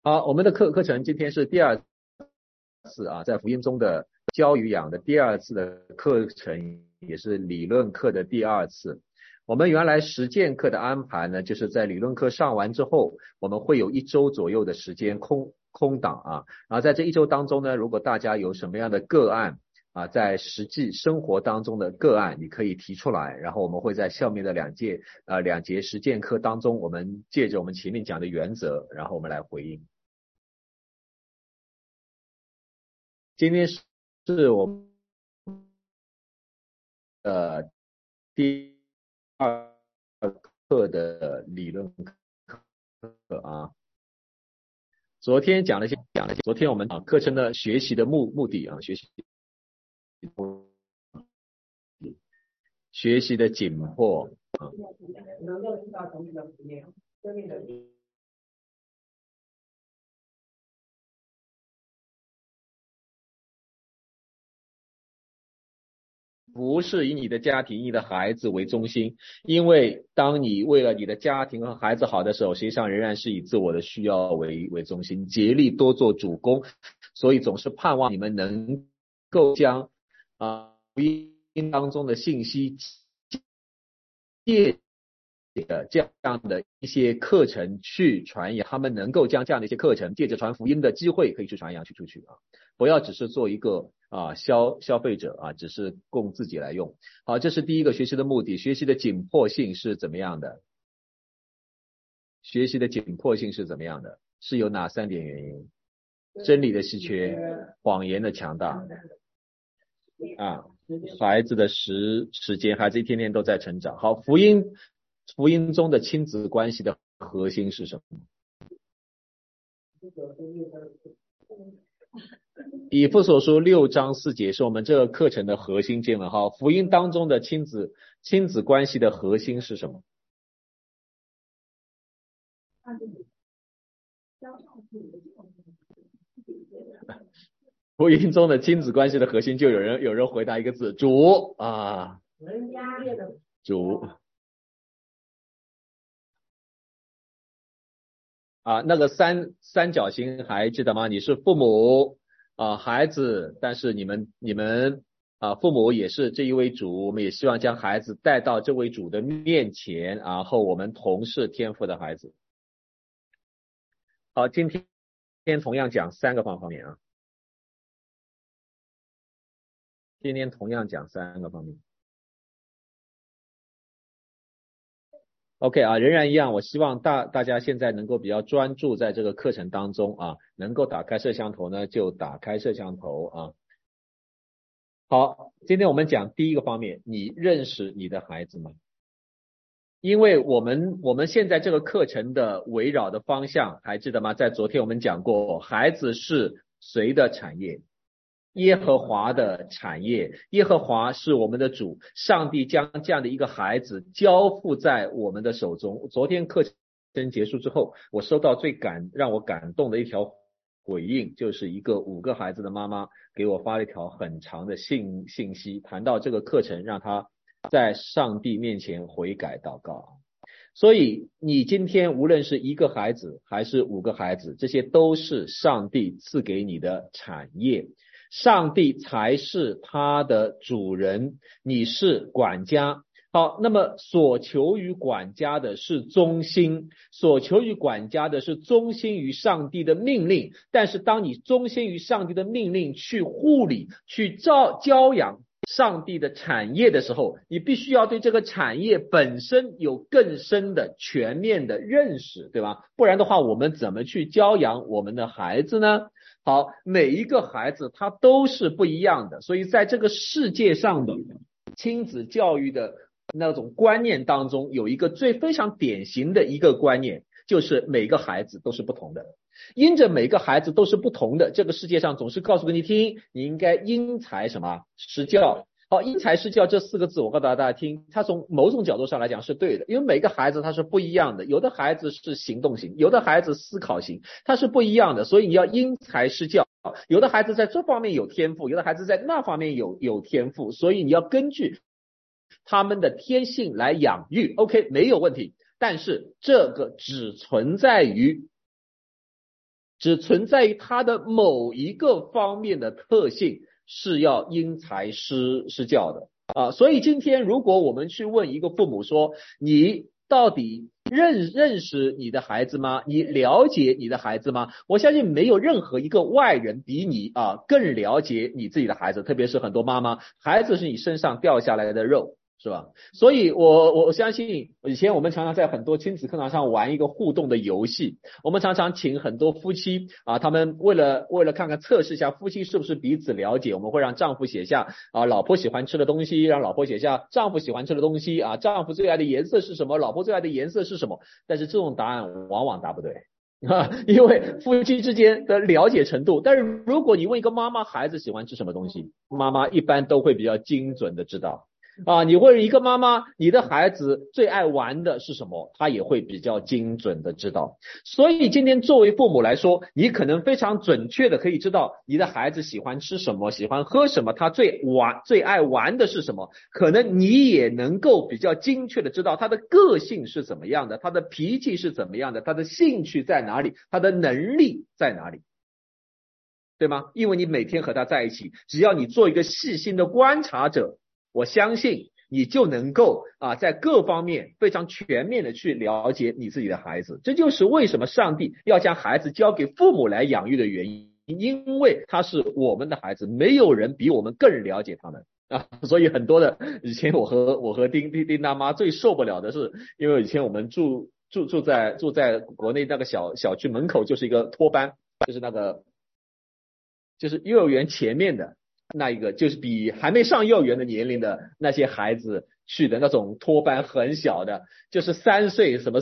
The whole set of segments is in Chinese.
好，我们的课程今天是第二次啊，在福音中的教与养的第二次的课程，也是理论课的第二次。我们原来实践课的安排呢，就是在理论课上完之后，我们会有1周左右的时间空档啊，然后在这1周当中呢，如果大家有什么样的个案啊，在实际生活当中的个案，你可以提出来，然后我们会在下面的两节实践课当中，我们借着我们前面讲的原则，然后我们来回应。今天是我们第二课的理论课啊。昨天讲了些，昨天我们课程的学习的目的啊，学习的紧迫啊。不是以你的家庭、你的孩子为中心，因为当你为了你的家庭和孩子好的时候，实际上仍然是以自我的需要为中心，竭力多做主攻，所以总是盼望你们能够将福音当中的信息借这样的一些课程去传扬，他们能够将这样的一些课程借着传福音的机会可以去传扬去出去啊，不要只是做一个消费者啊，只是供自己来用。好，这是第一个学习的目的。学习的紧迫性是怎么样的？学习的紧迫性是怎么样的？是有哪3点原因？真理的稀缺，谎言的强大啊，孩子的时间，孩子一天天都在成长。好，福音中的亲子关系的核心是什么？以弗所书6章4节是我们这个课程的核心经文。好，福音当中的亲子关系的核心是什么？福音中的亲子关系的核心，就有人回答一个字：主啊，主啊，那个三角形还记得吗？你是父母孩子，但是你们父母也是这一位主，我们也希望将孩子带到这位主的面前，然后我们同是天父的孩子。好，今天同样讲3个方面啊，今天同样讲3个方面。OK 啊，仍然一样，我希望大家现在能够比较专注在这个课程当中啊，能够打开摄像头呢就打开摄像头啊。好，今天我们讲第一个方面，你认识你的孩子吗？因为我们现在这个课程的围绕的方向还记得吗？在昨天我们讲过，孩子是谁的产业？耶和华的产业，耶和华是我们的主，上帝将这样的一个孩子交付在我们的手中。昨天课程结束之后，我收到让我感动的一条回应，就是一个5个孩子的妈妈给我发了一条很长的信息，谈到这个课程让他在上帝面前悔改祷告。所以你今天无论是1个孩子还是5个孩子，这些都是上帝赐给你的产业，上帝才是他的主人，你是管家。好，那么所求于管家的是忠心，所求于管家的是忠心于上帝的命令。但是当你忠心于上帝的命令，去护理，去教养上帝的产业的时候，你必须要对这个产业本身有更深的全面的认识，对吧？不然的话，我们怎么去教养我们的孩子呢？好，每一个孩子他都是不一样的，所以在这个世界上的亲子教育的那种观念当中，有一个非常典型的一个观念，就是每个孩子都是不同的。因着每个孩子都是不同的，这个世界上总是告诉给你听，你应该因材施教。好，因材施教这4个字，我告诉大家听，它从某种角度上来讲是对的，因为每个孩子他是不一样的，有的孩子是行动型，有的孩子思考型，他是不一样的，所以你要因材施教。有的孩子在这方面有天赋，有的孩子在那方面有天赋，所以你要根据他们的天性来养育。 OK， 没有问题，但是这个只存在于只存在于他的某一个方面的特性是要因材施教的啊。所以今天如果我们去问一个父母说，你到底认识你的孩子吗？你了解你的孩子吗？我相信没有任何一个外人比你更了解你自己的孩子，特别是很多妈妈，孩子是你身上掉下来的肉，是吧？所以我相信以前我们常常在很多亲子课堂上玩一个互动的游戏，我们常常请很多夫妻他们为了看看测试一下夫妻是不是彼此了解，我们会让丈夫写下老婆喜欢吃的东西，让老婆写下丈夫喜欢吃的东西丈夫最爱的颜色是什么，老婆最爱的颜色是什么，但是这种答案往往答不对因为夫妻之间的了解程度，但是如果你问一个妈妈孩子喜欢吃什么东西，妈妈一般都会比较精准的知道你问一个妈妈你的孩子最爱玩的是什么，她也会比较精准的知道。所以今天作为父母来说，你可能非常准确的可以知道你的孩子喜欢吃什么，喜欢喝什么，他最爱玩的是什么，可能你也能够比较精确的知道他的个性是怎么样的，他的脾气是怎么样的，他的兴趣在哪里，他的能力在哪里，对吗？因为你每天和他在一起，只要你做一个细心的观察者，我相信你就能够在各方面非常全面的去了解你自己的孩子。这就是为什么上帝要将孩子交给父母来养育的原因，因为他是我们的孩子，没有人比我们更了解他们所以很多的以前我和丁大妈最受不了的是，因为以前我们住在国内那个小区门口就是一个托班，就是幼儿园前面的那一个，就是比还没上幼儿园的年龄的那些孩子去的那种托班，很小的，就是3岁什么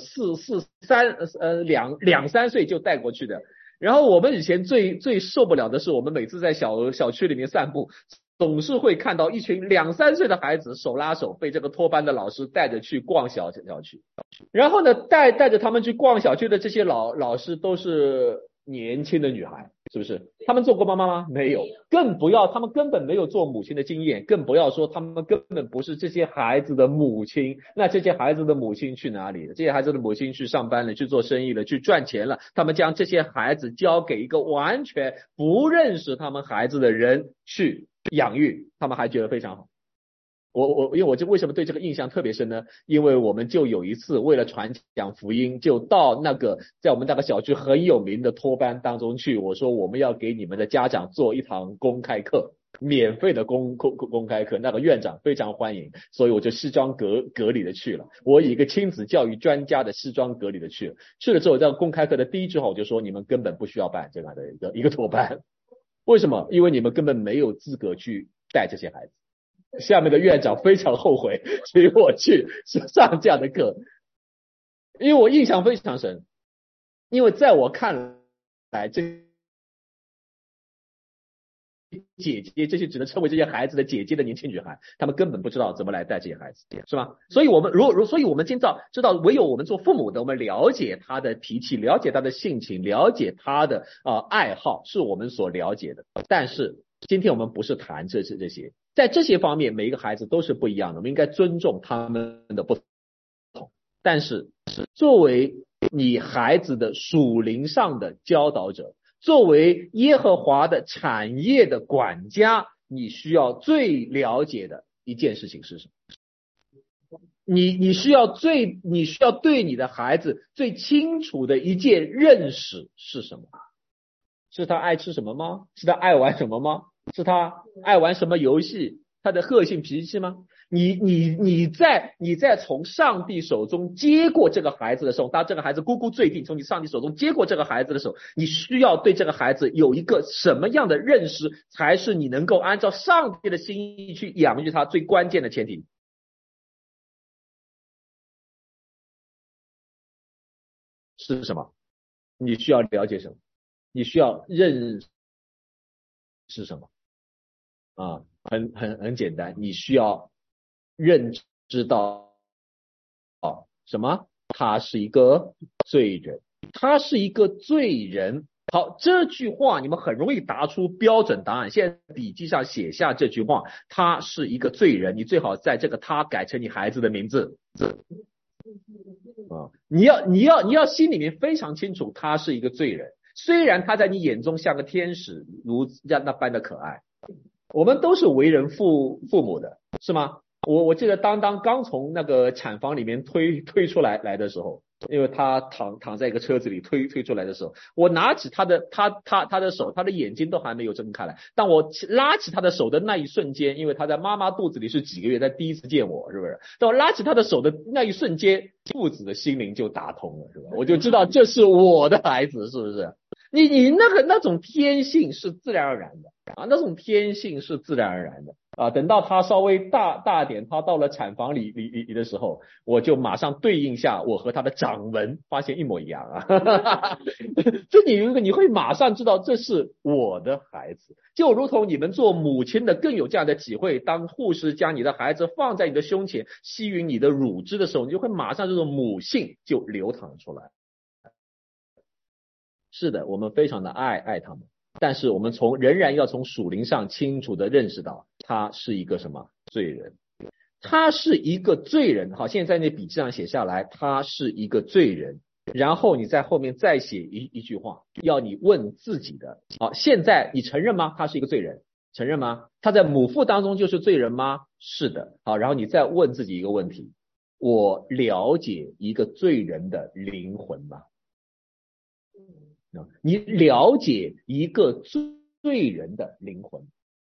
两三岁就带过去的。然后我们以前最受不了的是，我们每次在小区里面散步，总是会看到一群2、3岁的孩子手拉手被这个托班的老师带着去逛小区，然后呢带着他们去逛小区的这些老师都是年轻的女孩，是不是？他们做过妈妈吗？没有，他们根本没有做母亲的经验，更不要说他们根本不是这些孩子的母亲。那这些孩子的母亲去哪里了？这些孩子的母亲去上班了，去做生意了，去赚钱了。他们将这些孩子交给一个完全不认识他们孩子的人去养育，他们还觉得非常好。因为我就为什么对这个印象特别深呢？因为我们就有一次为了传讲福音，就到那个在我们那个小区很有名的托班当中去，我说我们要给你们的家长做一堂公开课，免费的公开课，那个院长非常欢迎，所以我就西装革履的去了，我以一个亲子教育专家的西装革履的去了。去了之后，这个公开课的第一句话我就说，你们根本不需要办这样的一个托班。为什么？因为你们根本没有资格去带这些孩子。下面的院长非常后悔请我去上这样的课，因为我印象非常深，因为在我看来，这姐姐，这些只能称为这些孩子的姐姐的年轻女孩，她们根本不知道怎么来带这些孩子，是吧？所以我们所以我们今早知道，唯有我们做父母的，我们了解他的脾气，了解他的性情，了解他的爱好，是我们所了解的。但是今天我们不是谈这些，在这些方面每一个孩子都是不一样的，我们应该尊重他们的不同。但是作为你孩子的属灵上的教导者，作为耶和华的产业的管家，你需要最了解的一件事情是什么？你需要对你的孩子最清楚的一件认识是什么？是他爱吃什么吗？是他爱玩什么吗？是他爱玩什么游戏？他的个性脾气吗？你在从上帝手中接过这个孩子的时候，当这个孩子咕咕坠地，从你上帝手中接过这个孩子的时候，你需要对这个孩子有一个什么样的认识，才是你能够按照上帝的心意去养育他最关键的前提。是什么？你需要了解什么？你需要认识什么？很简单，你需要认知到什么？他是一个罪人，他是一个罪人。好，这句话你们很容易答出标准答案。现在笔记上写下这句话，他是一个罪人。你最好在这个他改成你孩子的名字。你要心里面非常清楚，他是一个罪人。 虽然他在你眼中像个天使，如那般的可爱。我们都是为人父母的，是吗？我记得当刚从那个产房里面推出来的时候，因为他躺在一个车子里推出来的时候，我拿起他的手，他的眼睛都还没有睁开来。当我拉起他的手的那一瞬间，因为他在妈妈肚子里是几个月，他第一次见我，是不是？当我拉起他的手的那一瞬间，父子的心灵就打通了，是吧？我就知道这是我的孩子，是不是？你那种天性是自然而然的啊，那种天性是自然而然的啊。等到他稍微大点，他到了产房里的时候，我就马上对应下我和他的掌纹，发现一模一样啊。这你会马上知道这是我的孩子，就如同你们做母亲的更有这样的体会。当护士将你的孩子放在你的胸前，吸吮你的乳汁的时候，你就会马上这种母性就流淌出来。是的，我们非常的爱他们，但是我们仍然要从属灵上清楚的认识到，他是一个什么罪人，他是一个罪人。好，现在在那笔记上写下来，他是一个罪人。然后你在后面再写一句话，要你问自己的。好，现在你承认吗？他是一个罪人，承认吗？他在母腹当中就是罪人吗？是的。好，然后你再问自己一个问题：我了解一个罪人的灵魂吗？你了解一个罪人的灵魂。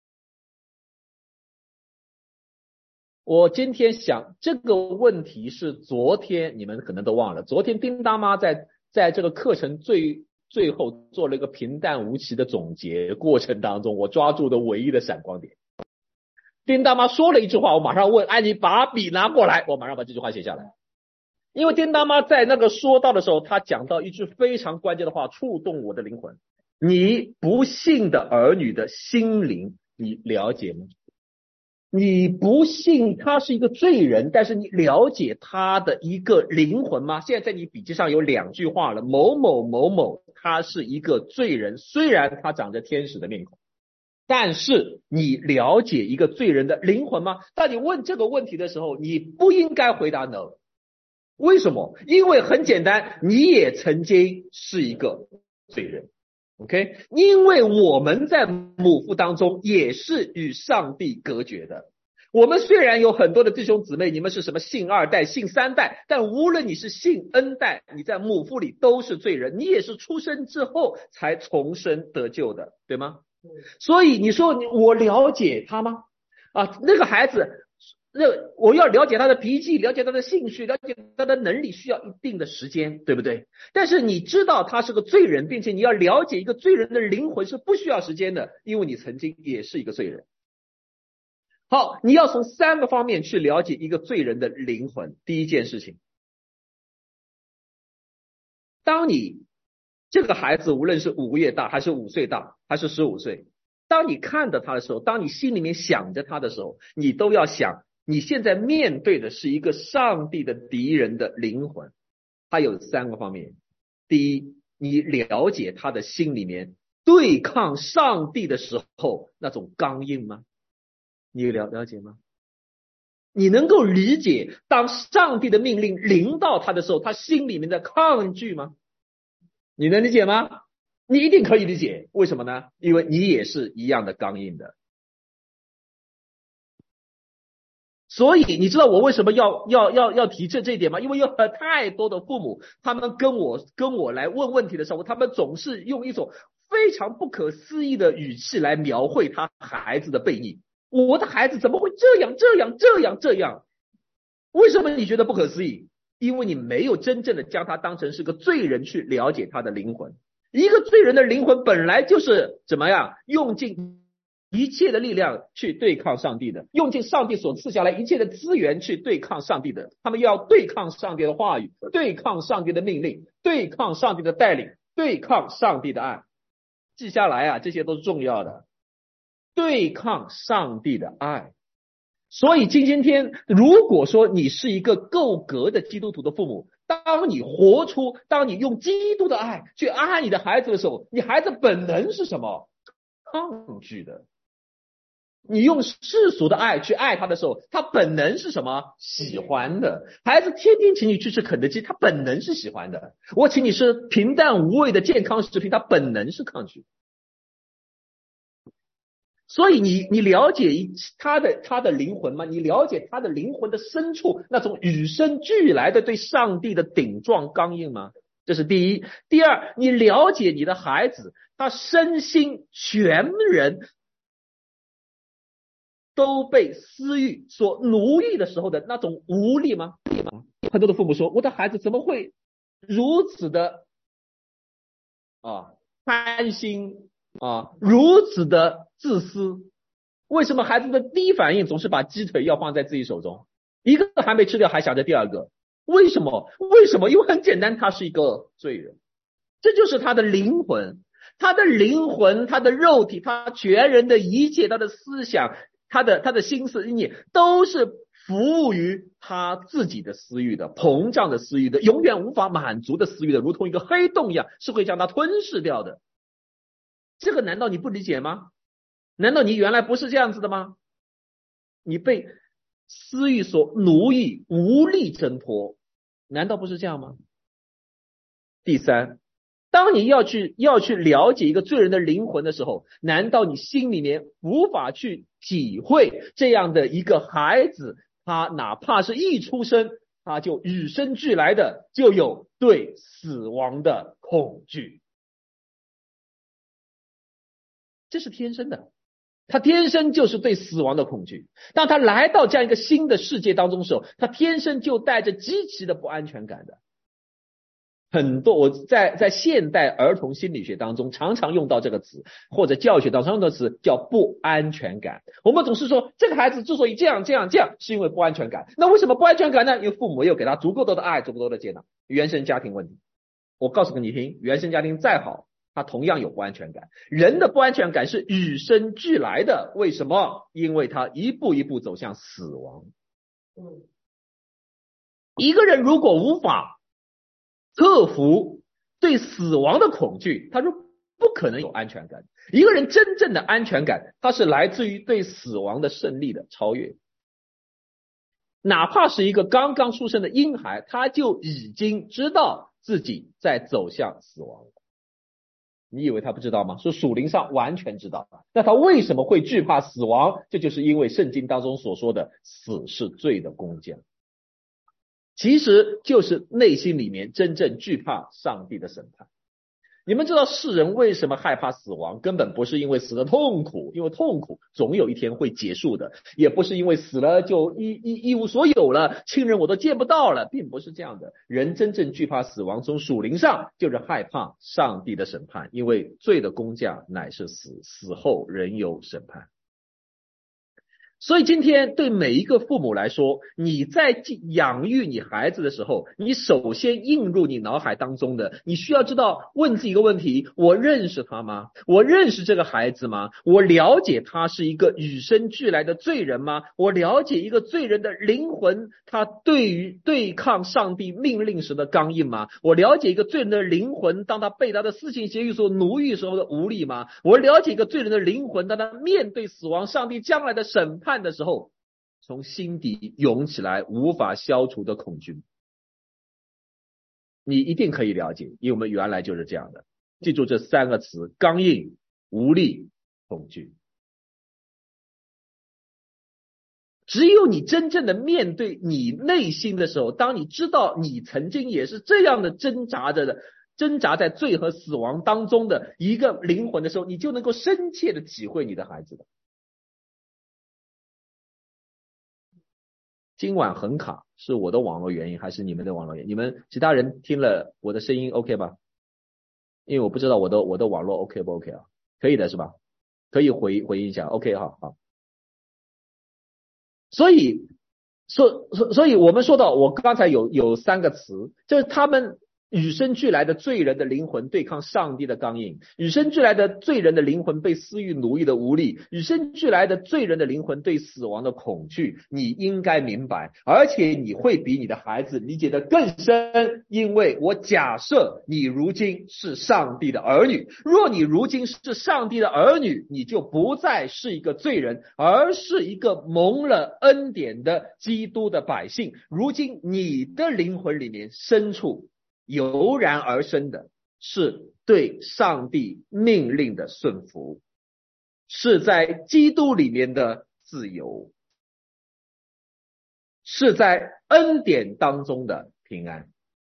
我今天想这个问题是昨天你们可能都忘了，昨天丁大妈在这个课程最后做了一个平淡无奇的总结过程当中，我抓住的唯一的闪光点。丁大妈说了一句话，我马上问，你把笔拿过来，我马上把这句话写下来。因为丁大妈在那个说到的时候，她讲到一句非常关键的话，触动我的灵魂。你不信的儿女的心灵，你了解吗？你不信他是一个罪人，但是你了解他的一个灵魂吗？现在在你笔记上有2句话了，某某某某他是一个罪人，虽然他长着天使的面孔，但是你了解一个罪人的灵魂吗？当你问这个问题的时候，你不应该回答 no。为什么？因为很简单，你也曾经是一个罪人。OK， 因为我们在母腹当中也是与上帝隔绝的。我们虽然有很多的弟兄姊妹，你们是什么信2代、信3代，但无论你是信 N 代，你在母腹里都是罪人，你也是出生之后才重生得救的，对吗？所以你说我了解他吗？那个孩子，我要了解他的脾气，了解他的兴趣，了解他的能力，需要一定的时间，对不对？但是你知道他是个罪人，并且你要了解一个罪人的灵魂是不需要时间的，因为你曾经也是一个罪人。好，你要从3个方面去了解一个罪人的灵魂。第一件事情，当你这个孩子无论是5个月大，还是5岁大，还是15岁，当你看着他的时候，当你心里面想着他的时候，你都要想，你现在面对的是一个上帝的敌人的灵魂。他有3个方面。第一，你了解他的心里面对抗上帝的时候那种刚硬吗？你了解吗？你能够理解当上帝的命令临到他的时候，他心里面的抗拒吗？你能理解吗？你一定可以理解。为什么呢？因为你也是一样的刚硬的。所以你知道我为什么要提这一点吗？因为有太多的父母，他们跟我来问问题的时候，他们总是用一种非常不可思议的语气来描绘他孩子的背逆。我的孩子怎么会这样？为什么你觉得不可思议？因为你没有真正的将他当成是个罪人去了解他的灵魂。一个罪人的灵魂本来就是怎么样，用尽一切的力量去对抗上帝的，用尽上帝所赐下来一切的资源去对抗上帝的。他们要对抗上帝的话语，对抗上帝的命令，对抗上帝的带领，对抗上帝的爱。记下来这些都是重要的。对抗上帝的爱。所以今天如果说你是一个够格的基督徒的父母，当你用基督的爱去爱你的孩子的时候，你孩子本能是什么？抗拒的。 你用世俗的爱去爱他的时候，他本能是什么？喜欢的。孩子天天请你去吃肯德基，他本能是喜欢的。我请你吃平淡无味的健康食品，他本能是抗拒。所以你了解他的灵魂吗？你了解他的灵魂的深处那种与生俱来的对上帝的顶撞刚硬吗？这是第一。第二，你了解你的孩子他身心全人都被私欲所奴役的时候的那种无力吗？很多的父母说，我的孩子怎么会如此的贪心如此的自私？为什么孩子的第一反应总是把鸡腿要放在自己手中，一个还没吃掉还想着第二个？为什么？因为很简单，他是一个罪人，这就是他的灵魂，他的灵魂，他的肉体，他全人的一切，他的思想，他的心思意念，都是服务于他自己的私欲的，膨胀的私欲的，永远无法满足的私欲的，如同一个黑洞一样，是会将它吞噬掉的。这个难道你不理解吗？难道你原来不是这样子的吗？你被私欲所奴役，无力挣脱，难道不是这样吗？第三，当你要去了解一个罪人的灵魂的时候，难道你心里面无法去体会这样的一个孩子，他哪怕是一出生，他就与生俱来的就有对死亡的恐惧，这是天生的，他天生就是对死亡的恐惧。当他来到这样一个新的世界当中的时候，他天生就带着极其的不安全感的。很多我在现代儿童心理学当中常常用到这个词，或者教学当中用的词叫不安全感。我们总是说这个孩子之所以这样，是因为不安全感。那为什么不安全感呢？因为父母没有给他足够多的爱，足够多的接纳。原生家庭问题，我告诉你听，原生家庭再好，他同样有不安全感。人的不安全感是与生俱来的，为什么？因为他一步一步走向死亡。一个人如果无法克服对死亡的恐惧，他说不可能有安全感。一个人真正的安全感，它是来自于对死亡的胜利的超越。哪怕是一个刚刚出生的婴孩，他就已经知道自己在走向死亡。你以为他不知道吗？说属灵上完全知道。那他为什么会惧怕死亡？这就是因为圣经当中所说的死是罪的工价，其实就是内心里面真正惧怕上帝的审判。你们知道世人为什么害怕死亡？根本不是因为死的痛苦，因为痛苦总有一天会结束的，也不是因为死了就一无所有了，亲人我都见不到了，并不是这样的。人真正惧怕死亡，从属灵上就是害怕上帝的审判，因为罪的工价乃是死，死后仍有审判。所以今天对每一个父母来说，你在养育你孩子的时候，你首先映入你脑海当中的，你需要知道问自己一个问题：我认识他吗？我认识这个孩子吗？我了解他是一个与生俱来的罪人吗？我了解一个罪人的灵魂，他对于对抗上帝命令时的刚硬吗？我了解一个罪人的灵魂，当他被他的私情邪欲所奴役时候的无力吗？我了解一个罪人的灵魂，当他面对死亡，上帝将来的审判的时候，从心底涌起来无法消除的恐惧。你一定可以了解，因为我们原来就是这样的。记住这三个词：刚硬、无力、恐惧。只有你真正的面对你内心的时候，当你知道你曾经也是这样的挣扎在罪和死亡当中的一个灵魂的时候，你就能够深切的体会你的孩子的。今晚很卡，是我的网络原因还是你们的网络原因？你们其他人听了我的声音 OK 吧？因为我不知道我的网络 OK 不 OK 啊？可以的是吧？可以回应一下 OK 好。所以我们说到，我刚才有三个词，就是他们与生俱来的罪人的灵魂对抗上帝的刚硬，与生俱来的罪人的灵魂被私欲奴役的无力，与生俱来的罪人的灵魂对死亡的恐惧，你应该明白，而且你会比你的孩子理解得更深，因为我假设你如今是上帝的儿女，若你如今是上帝的儿女，你就不再是一个罪人，而是一个蒙了恩典的基督的百姓。如今你的灵魂里面深处油然而生的是对上帝命令的顺服，是在基督里面的自由，是在恩典当中的平安。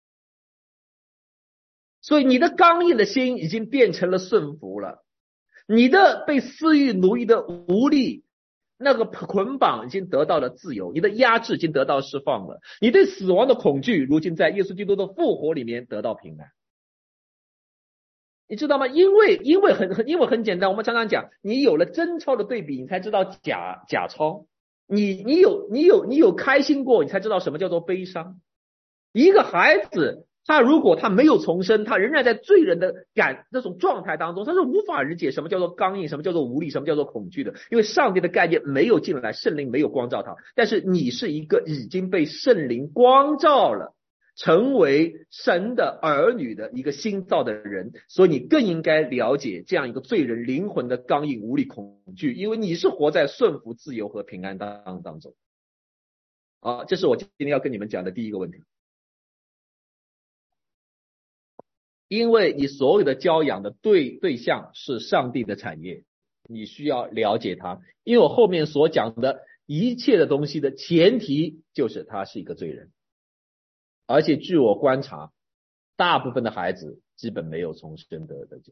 所以你的刚硬的心已经变成了顺服了，你的被私欲奴役的无力，那个捆绑已经得到了自由，你的压制已经得到释放了，你对死亡的恐惧如今在耶稣基督的复活里面得到平安。你知道吗？因为很简单，我们常常讲，你有了真钞的对比，你才知道假钞。你有开心过，你才知道什么叫做悲伤。一个孩子，他如果他没有重生，他仍然在罪人的这种状态当中，他是无法理解什么叫做刚硬，什么叫做无力，什么叫做恐惧的，因为上帝的概念没有进来，圣灵没有光照他。但是你是一个已经被圣灵光照了，成为神的儿女的一个新造的人，所以你更应该了解这样一个罪人灵魂的刚硬、无力、恐惧，因为你是活在顺服、自由和平安当中。这是我今天要跟你们讲的第一个问题。因为你所有的教养的对象是上帝的产业，你需要了解他，因为我后面所讲的一切的东西的前提就是他是一个罪人，而且据我观察，大部分的孩子基本没有重生的救。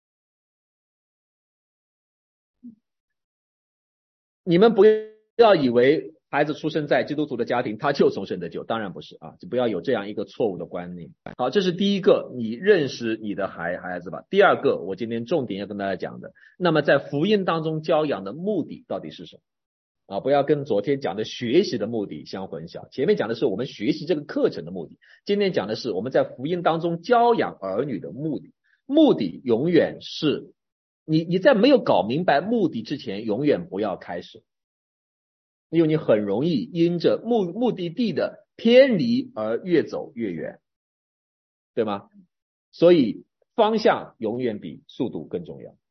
你们不要以为孩子出生在基督徒的家庭他就重生得救，当然不是就不要有这样一个错误的观念。好，这是第一个，你认识你的孩子吧。第二个，我今天重点要跟大家讲的，那么在福音当中教养的目的到底是什么不要跟昨天讲的学习的目的相混淆。前面讲的是我们学习这个课程的目的，今天讲的是我们在福音当中教养儿女的目的。目的永远是你在没有搞明白目的之前，永远不要开始，因为你很容易因着目的地的偏离而越走越远，对吗？所以方向永远比速度更重要。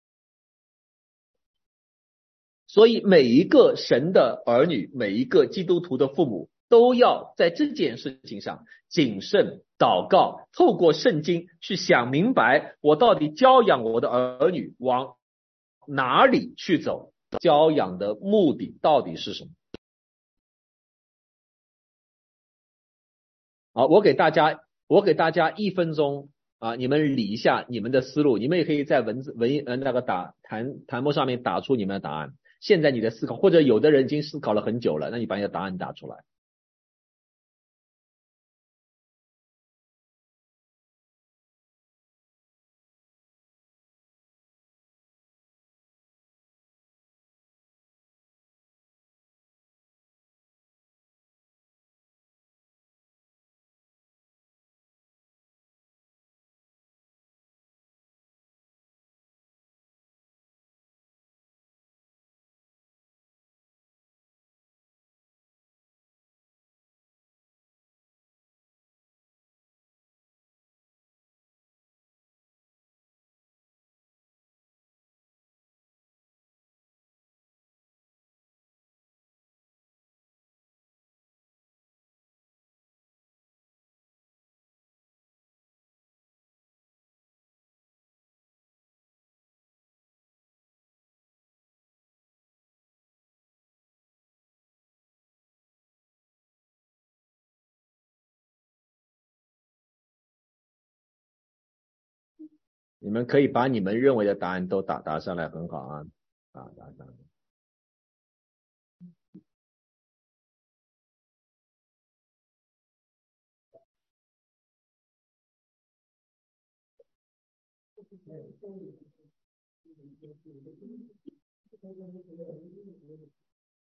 所以每一个神的儿女，每一个基督徒的父母，都要在这件事情上谨慎祷告，透过圣经去想明白，我到底教养我的儿女往哪里去走，教养的目的到底是什么。好，我给大家1分钟你们理一下你们的思路，你们也可以在那个弹幕上面打出你们的答案。现在你的思考，或者有的人已经思考了很久了，那你把你的答案打出来。你们可以把你们认为的答案都打上来，很好打上来。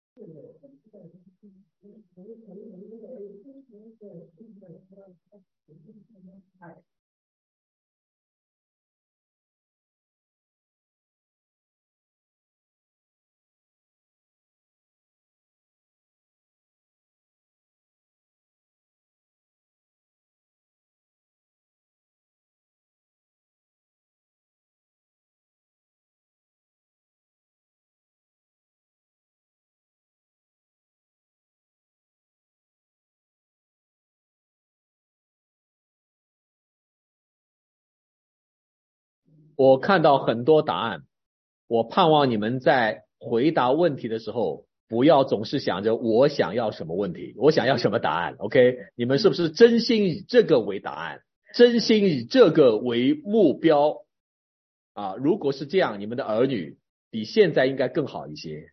我看到很多答案，我盼望你们在回答问题的时候，不要总是想着我想要什么问题，我想要什么答案 ，OK？ 你们是不是真心以这个为答案，真心以这个为目标啊？如果是这样，你们的儿女比现在应该更好一些。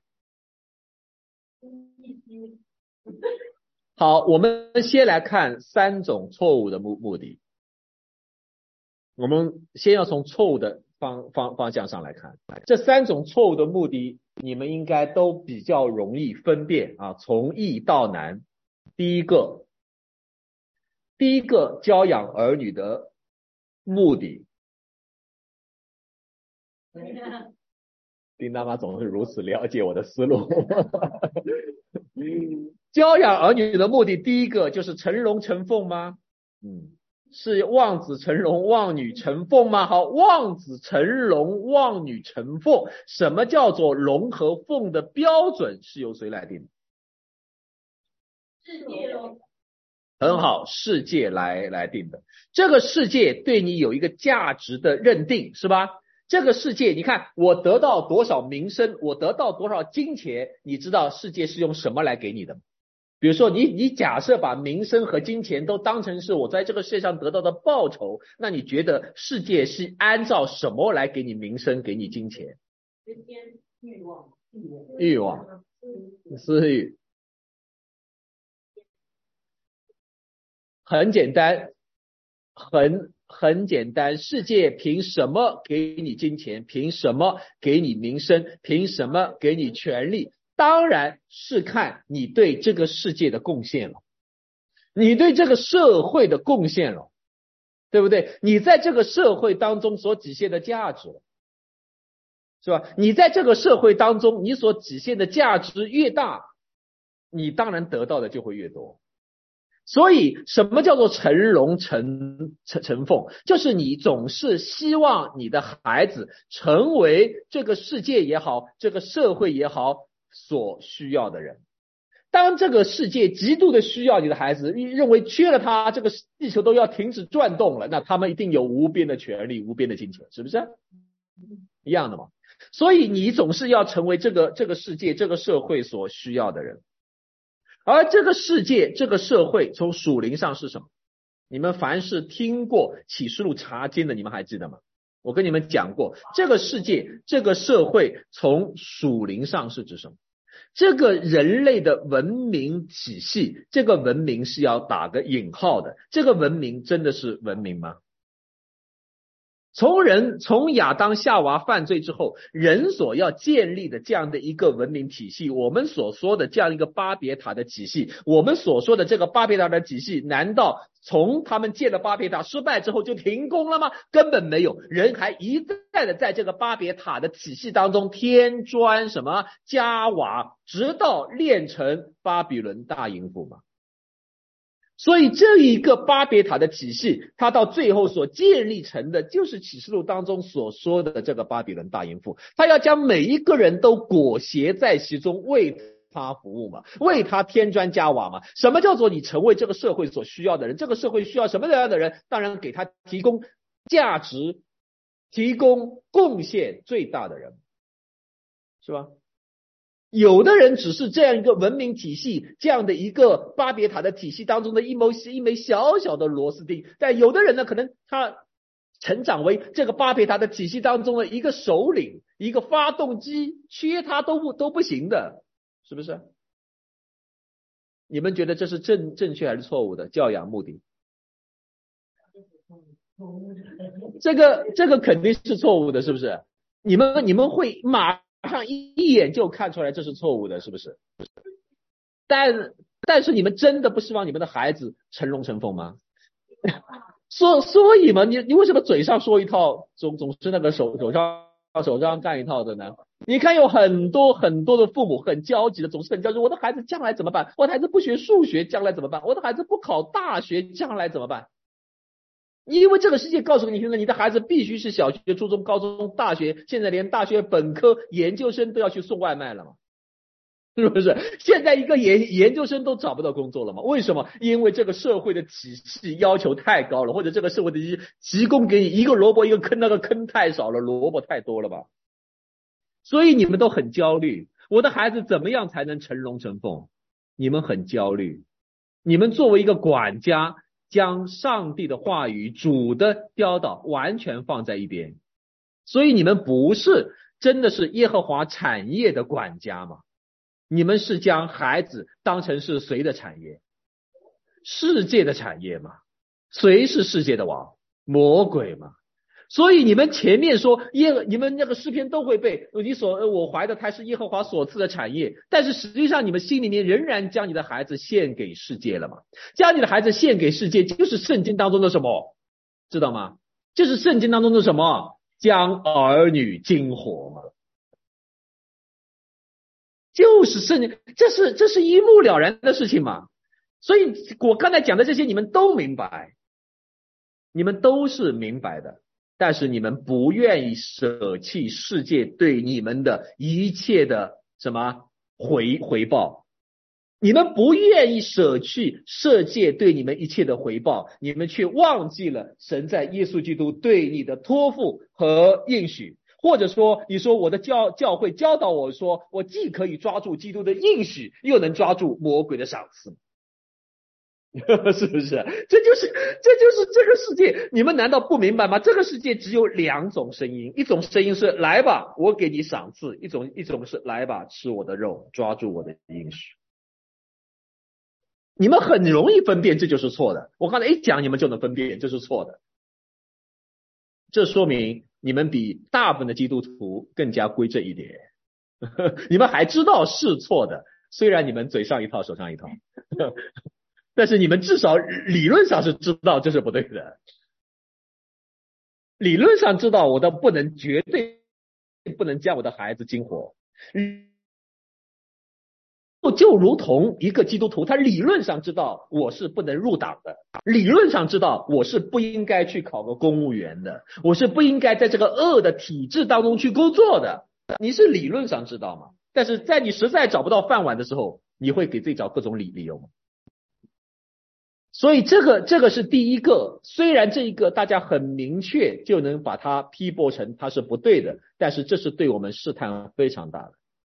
好，我们先来看3种错误的目的。我们先要从错误的方向上来看，这3种错误的目的，你们应该都比较容易分辨啊，从易到难。第一个教养儿女的目的，丁大妈总是如此了解我的思路。教养儿女的目的，第一个就是成龙成凤吗？是望子成龙望女成凤吗？好，望子成龙望女成凤，什么叫做龙和凤的标准是由谁来定的？ 世界咯。 很好，世界来定的。这个世界对你有一个价值的认定，是吧？这个世界，你看我得到多少名声，我得到多少金钱，你知道世界是用什么来给你的？比如说你假设把名声和金钱都当成是我在这个世界上得到的报酬，那你觉得世界是按照什么来给你名声，给你金钱？ 欲望， 私欲。很简单，很简单，世界凭什么给你金钱？凭什么给你名声？凭什么给你权利？当然是看你对这个世界的贡献了，你对这个社会的贡献了，对不对？你在这个社会当中所体现的价值了，是吧？你在这个社会当中你所体现的价值越大，你当然得到的就会越多。所以什么叫做成龙成凤？就是你总是希望你的孩子成为这个世界也好，这个社会也好所需要的人。当这个世界极度的需要你的孩子，认为缺了他这个地球都要停止转动了，那他们一定有无边的权利，无边的金钱，是不是一样的嘛？所以你总是要成为这个世界这个社会所需要的人。而这个世界这个社会从属灵上是什么？你们凡是听过启示录查经的，你们还记得吗？我跟你们讲过，这个世界这个社会从属灵上是指什么？这个人类的文明体系，这个文明是要打个引号的，这个文明真的是文明吗？从亚当夏娃犯罪之后，人所要建立的这样的一个文明体系，我们所说的这样一个巴别塔的体系，我们所说的这个巴别塔的体系，难道从他们建了巴别塔失败之后就停工了吗？根本没有，人还一再的在这个巴别塔的体系当中添砖什么加瓦，直到炼成巴比伦大淫妇嘛。所以这一个巴别塔的体系，它到最后所建立成的就是启示录当中所说的这个巴比伦大淫妇，他要将每一个人都裹挟在其中，为他服务嘛，为他添砖加瓦嘛。什么叫做你成为这个社会所需要的人？这个社会需要什么样的人？当然给他提供价值、提供贡献最大的人，是吧？有的人只是这样一个文明体系，这样的一个巴别塔的体系当中的一枚小小的螺丝钉，但有的人呢，可能他成长为这个巴别塔的体系当中的一个首领，一个发动机，缺他都不行的，是不是？你们觉得这是正确还是错误的教养目的？这个肯定是错误的，是不是？你们会马上一眼就看出来这是错误的，是不是？但是你们真的不希望你们的孩子成龙成凤吗？所以嘛，你为什么嘴上说一套，总是那个手上干一套的呢？你看有很多的父母很焦急的，总是很焦急，我的孩子将来怎么办？我的孩子不学数学将来怎么办？我的孩子不考大学将来怎么办？因为这个世界告诉你，现在你的孩子必须是小学、初中、高中、大学，现在连大学本科、研究生都要去送外卖了嘛。是不是？现在一个研究生都找不到工作了吗？为什么？因为这个社会的体系要求太高了，或者这个社会的提供给你一个萝卜一个坑，那个坑太少了，萝卜太多了吧？所以你们都很焦虑，我的孩子怎么样才能成龙成凤？你们很焦虑，你们作为一个管家，将上帝的话语、主的教导完全放在一边，所以你们不是真的是耶和华产业的管家吗？你们是将孩子当成是谁的产业？世界的产业嘛？谁是世界的王？魔鬼嘛？所以你们前面说你们那个诗篇都会背，我怀的胎是耶和华所赐的产业，但是实际上你们心里面仍然将你的孩子献给世界了嘛？将你的孩子献给世界，就是圣经当中的什么？知道吗？就是圣经当中的什么？将儿女精活嘛？就是圣经，这是一目了然的事情嘛。所以我刚才讲的这些你们都明白，你们都是明白的，但是你们不愿意舍弃世界对你们的一切的什么回报，你们不愿意舍去世界对你们一切的回报，你们却忘记了神在耶稣基督对你的托付和应许。或者说你说我的教会教导我说，我既可以抓住基督的应许，又能抓住魔鬼的赏赐是不是？这就是这个世界，你们难道不明白吗？这个世界只有两种声音，一种声音是来吧我给你赏赐，一种是来吧吃我的肉，抓住我的应许。你们很容易分辨这就是错的，我刚才一讲你们就能分辨这是错的，这说明你们比大部分的基督徒更加归正一点你们还知道是错的，虽然你们嘴上一套手上一套但是你们至少理论上是知道这是不对的，理论上知道我的绝对不能将我的孩子精活，就如同一个基督徒，他理论上知道我是不能入党的，理论上知道我是不应该去考个公务员的，我是不应该在这个恶的体制当中去工作的，你是理论上知道吗？但是在你实在找不到饭碗的时候，你会给自己找各种理由吗？所以这个是第一个，虽然这一个大家很明确就能把它批驳成它是不对的，但是这是对我们试探非常大的。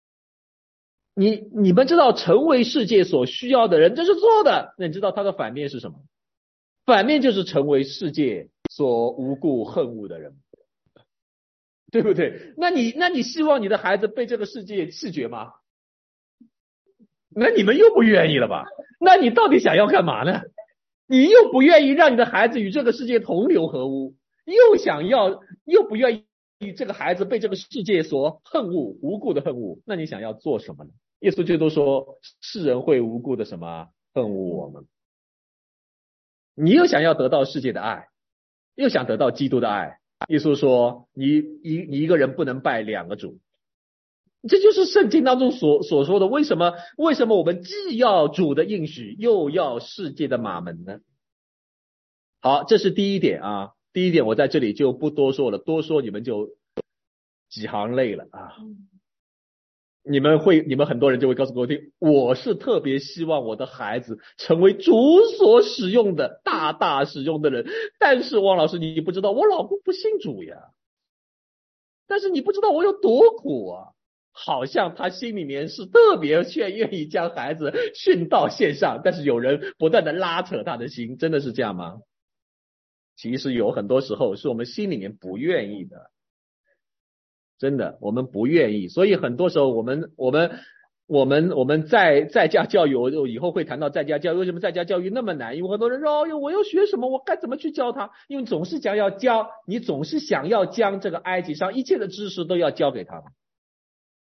你们知道成为世界所需要的人，这是错的。那你知道它的反面是什么？反面就是成为世界所无故恨恶的人，对不对？那你希望你的孩子被这个世界弃绝吗？那你们又不愿意了吧？那你到底想要干嘛呢？你又不愿意让你的孩子与这个世界同流合污，又不愿意这个孩子被这个世界所恨恶，无故的恨恶，那你想要做什么呢？耶稣就都说世人会无故的什么恨恶我们，你又想要得到世界的爱，又想得到基督的爱，耶稣说你一个人不能拜两个主，这就是圣经当中所说的，为什么我们既要主的应许，又要世界的马门呢？好，这是第一点啊。第一点我在这里就不多说了，多说你们就几行泪了啊。你们很多人就会告诉我听，我是特别希望我的孩子成为主所使用的大使用的人，但是汪老师你不知道我老公不信主呀，但是你不知道我有多苦啊，好像他心里面是特别愿意将孩子训到线上，但是有人不断的拉扯他的心，真的是这样吗？其实有很多时候是我们心里面不愿意的，真的我们不愿意，所以很多时候我们在家教育，我以后会谈到在家教育，为什么在家教育那么难？因为很多人说我要学什么，我该怎么去教他？因为你总是想要将这个埃及上一切的知识都要教给他，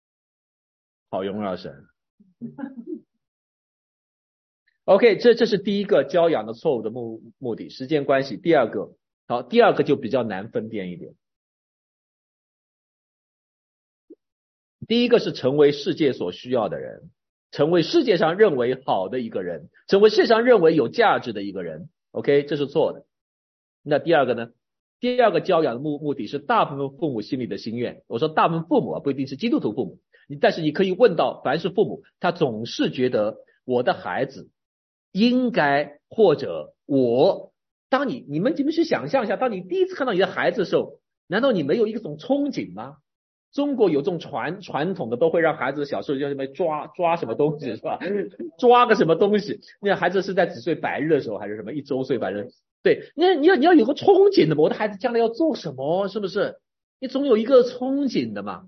好荣耀神。OK， 这是第一个教养的错误的目的，时间关系。第二个就比较难分辨一点。第一个是成为世界所需要的人，成为世界上认为好的一个人，成为世界上认为有价值的一个人。OK， 这是错的。那第二个呢？第二个教养的目的是大部分父母心里的心愿。我说大部分父母啊，不一定是基督徒父母，但是你可以问到凡是父母，他总是觉得我的孩子应该，或者当你们去想象一下，当你第一次看到你的孩子的时候，难道你没有一种憧憬吗？中国有这种传统的，都会让孩子小时候就什么抓什么东西是吧？抓个什么东西？那孩子是在几岁百日的时候，还是什么1周岁反正？对，你要有个憧憬的嘛，我的孩子将来要做什么，是不是？你总有一个憧憬的嘛。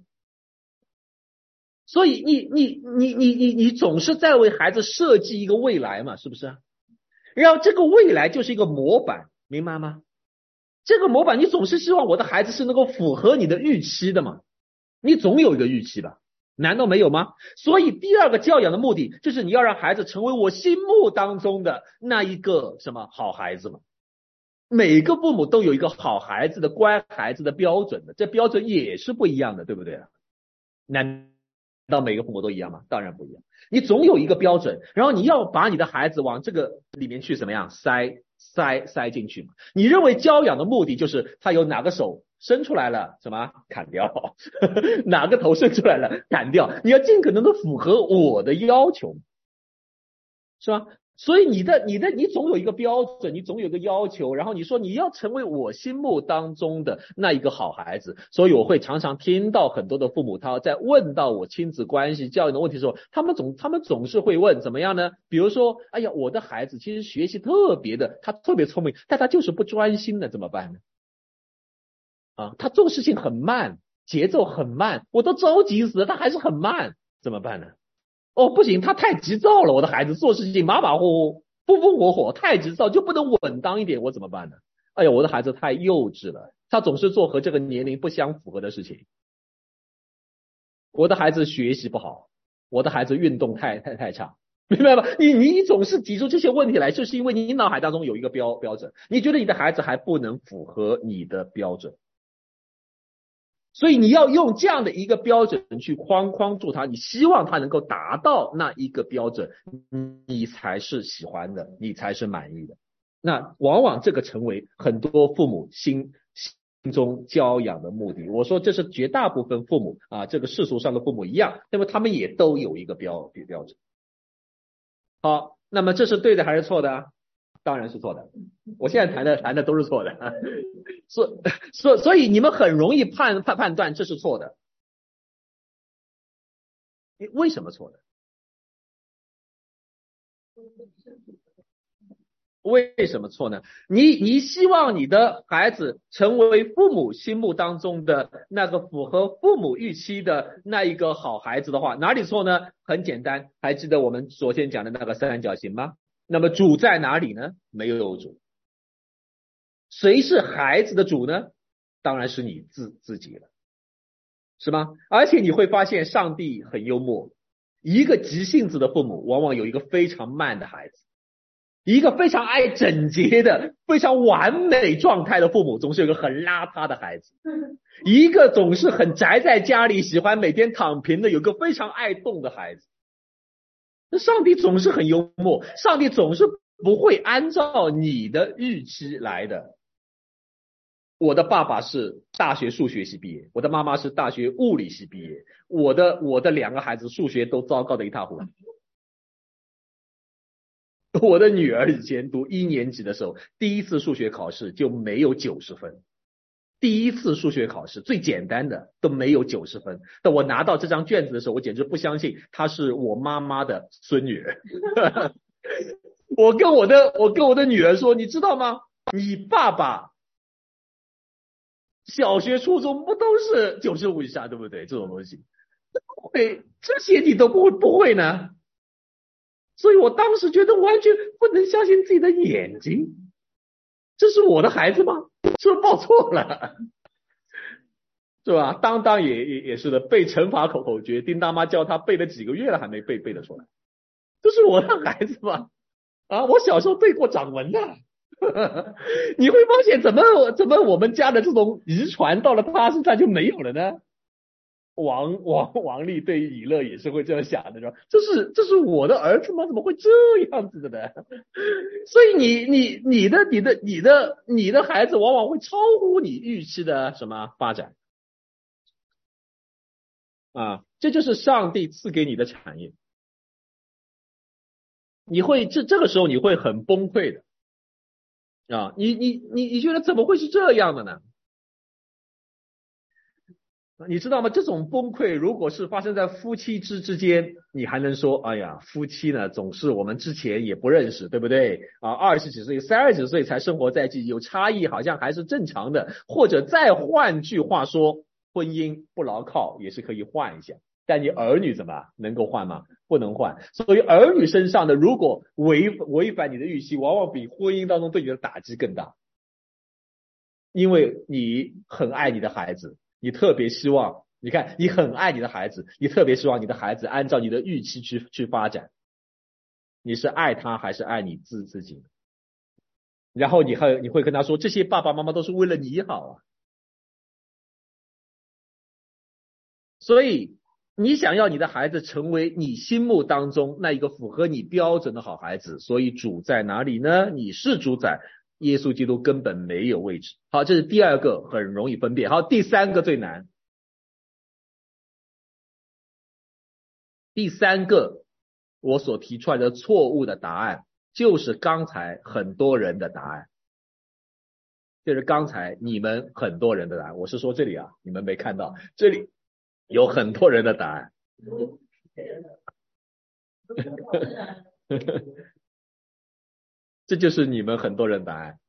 所以你总是在为孩子设计一个未来嘛，是不是？然后这个未来就是一个模板，明白吗？这个模板你总是希望我的孩子是能够符合你的预期的嘛，你总有一个预期吧，难道没有吗？所以第二个教养的目的就是你要让孩子成为我心目当中的那一个什么好孩子嘛。每个父母都有一个好孩子的乖孩子的标准的，这标准也是不一样的，对不对？难道每个父母都一样吗？当然不一样。你总有一个标准，然后你要把你的孩子往这个里面去怎么样塞进去嘛。你认为教养的目的就是他有哪个手伸出来了什么砍掉哪个头伸出来了砍掉，你要尽可能的符合我的要求，是吧？所以你总有一个标准，你总有一个要求，然后你说你要成为我心目当中的那一个好孩子。所以我会常常听到很多的父母，他在问到我亲子关系教育的问题的时候，他们总是会问怎么样呢？比如说，哎呀，我的孩子其实学习特别的，他特别聪明，但他就是不专心的，怎么办呢？他做事情很慢，节奏很慢，我都着急死了，他还是很慢，怎么办呢？不行，他太急躁了，我的孩子做事情马马虎虎，风风火火，太急躁就不能稳当一点，我怎么办呢？哎呀，我的孩子太幼稚了，他总是做和这个年龄不相符合的事情。我的孩子学习不好，我的孩子运动太差，明白吗？你总是提出这些问题来，就是因为你脑海当中有一个标准，你觉得你的孩子还不能符合你的标准。所以你要用这样的一个标准去框住他，你希望他能够达到那一个标准，你才是喜欢的，你才是满意的。那往往这个成为很多父母心中教养的目的。我说这是绝大部分父母这个世俗上的父母一样，那么他们也都有一个标准。好，那么这是对的还是错的？当然是错的，我现在谈的都是错的，所以你们很容易判断这是错的。为什么错的？为什么错呢？你希望你的孩子成为父母心目当中的那个符合父母预期的那一个好孩子的话，哪里错呢？很简单，还记得我们昨天讲的那个三角形吗？那么主在哪里呢？没有主。谁是孩子的主呢？当然是你自己了，是吗？而且你会发现上帝很幽默，一个急性子的父母往往有一个非常慢的孩子，一个非常爱整洁的非常完美状态的父母总是有一个很邋遢的孩子，一个总是很宅在家里喜欢每天躺平的有个非常爱动的孩子。那上帝总是很幽默，上帝总是不会按照你的预期来的。我的爸爸是大学数学系毕业，我的妈妈是大学物理系毕业，我的两个孩子数学都糟糕的一塌糊涂。我的女儿以前读1年级的时候，第一次数学考试就没有90分，第一次数学考试最简单的都没有90分。但我拿到这张卷子的时候，我简直不相信她是我妈妈的孙女儿。我跟我的女儿说，你知道吗？你爸爸小学初中不都是95以下，对不对？这种东西会这些你都不会呢？所以我当时觉得完全不能相信自己的眼睛，这是我的孩子吗？是不是报错了？ 是吧？当当也是的，背乘法口诀，丁大妈教他背了几个月了，还没背得出来。这是我的孩子吗？啊，我小时候背过掌纹的。你会发现怎么我们家的这种遗传到了他身上就没有了呢？王丽对以乐也是会这样想的，说这是我的儿子吗？怎么会这样子的呢？所以你的孩子往往会超乎你预期的什么发展啊？这就是上帝赐给你的产业。你会这个时候你会很崩溃的啊！你觉得怎么会是这样的呢？你知道吗？这种崩溃如果是发生在夫妻之间，你还能说，哎呀，夫妻呢总是我们之前也不认识，对不对啊？20几岁、30几岁才生活在一起，有差异好像还是正常的。或者再换句话说，婚姻不牢靠也是可以换一下。但你儿女怎么能够换吗？不能换。所以儿女身上的如果违反你的预期，往往比婚姻当中对你的打击更大，因为你很爱你的孩子。你特别希望，你看，你很爱你的孩子，你特别希望你的孩子按照你的预期去发展。你是爱他还是爱你自己？然后你会跟他说，这些爸爸妈妈都是为了你好啊。所以你想要你的孩子成为你心目当中那一个符合你标准的好孩子，所以主在哪里呢？你是主宰，耶稣基督根本没有位置。好，这是第二个，很容易分辨。好，第三个最难。第三个我所提出来的错误的答案，就是刚才很多人的答案，就是刚才你们很多人的答案。我是说这里啊，你们没看到，这里有很多人的答案。这就是你们很多人的答案。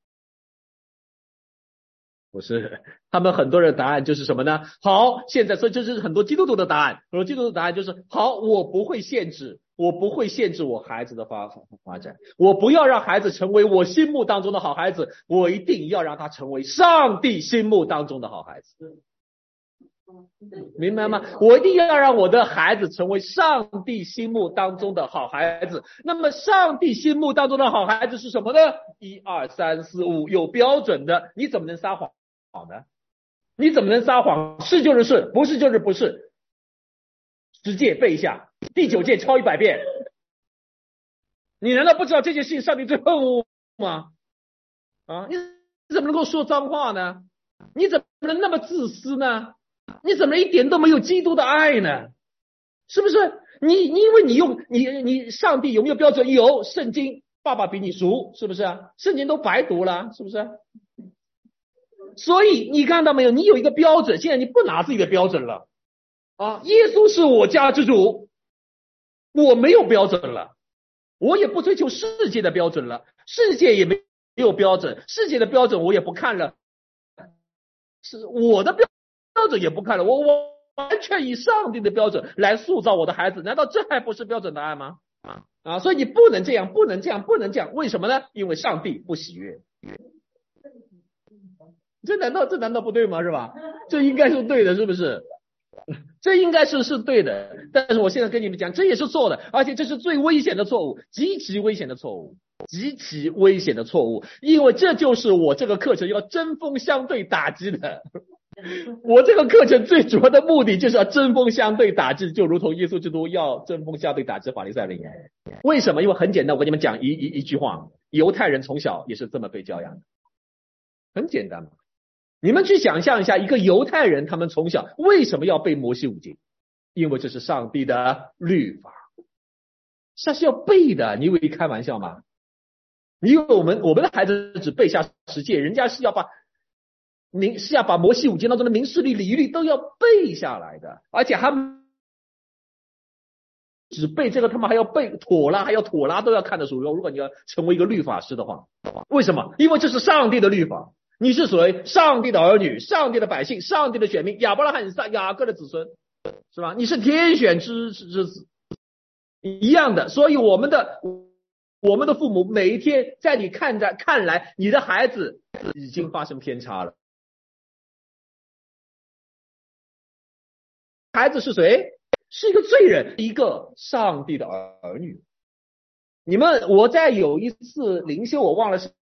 不是，他们很多人的答案就是什么呢？好，现在这就是很多基督徒的答案。很多基督徒的答案就是好，我不会限制我孩子的发展，我不要让孩子成为我心目当中的好孩子，我一定要让他成为上帝心目当中的好孩子。明白吗？我一定要让我的孩子成为上帝心目当中的好孩子。那么上帝心目当中的好孩子是什么呢？1、2、3、4、5，有标准的。你怎么能撒谎呢？你怎么能撒谎？是就是是，不是就是不是。10诫背一下，第9诫抄100遍。你难道不知道这件事情上帝最恨恶吗？啊，你怎么能够说脏话呢？你怎么能那么自私呢？你怎么一点都没有基督的爱呢？是不是？因为你上帝有没有标准？有，圣经爸爸比你熟，是不是啊？圣经都白读了，是不是？所以你看到没有？你有一个标准，现在你不拿自己的标准了啊！耶稣是我家之主，我没有标准了，我也不追求世界的标准了，世界也没有标准，世界的标准我也不看了，是我的标准也不看了，我完全以上帝的标准来塑造我的孩子，难道这还不是标准答案吗？啊，所以你不能这样，不能这样，不能这样，为什么呢？因为上帝不喜悦。这难道不对吗？是吧？这应该是对的，是不是？这应该是对的，但是我现在跟你们讲，这也是错的，而且这是最危险的错误，极其危险的错误，极其危险的错误，因为这就是我这个课程要针锋相对打击的。我这个课程最主要的目的就是要针锋相对打击，就如同耶稣基督要针锋相对打击法利赛人一样。为什么？因为很简单，我跟你们讲一句话，犹太人从小也是这么被教养的，很简单嘛。你们去想象一下，一个犹太人，他们从小为什么要背摩西5经？因为这是上帝的律法，这是要背的。你以为开玩笑吗？你以为我们的孩子只背下10诫，人家是要把摩西5经当中的民事律、礼仪律都要背下来的，而且他们只背这个，他们还要背妥拉都要看得熟。如果你要成为一个律法师的话，为什么？因为这是上帝的律法。你是属于上帝的儿女，上帝的百姓，上帝的选民，亚伯拉罕、以撒、雅各的子孙，是吧？你是天选之子，一样的。所以我们的父母每一天在你看来，你的孩子已经发生偏差了。 孩子是谁？是一个罪人，一个上帝的儿女。我在有一次灵修，我忘了是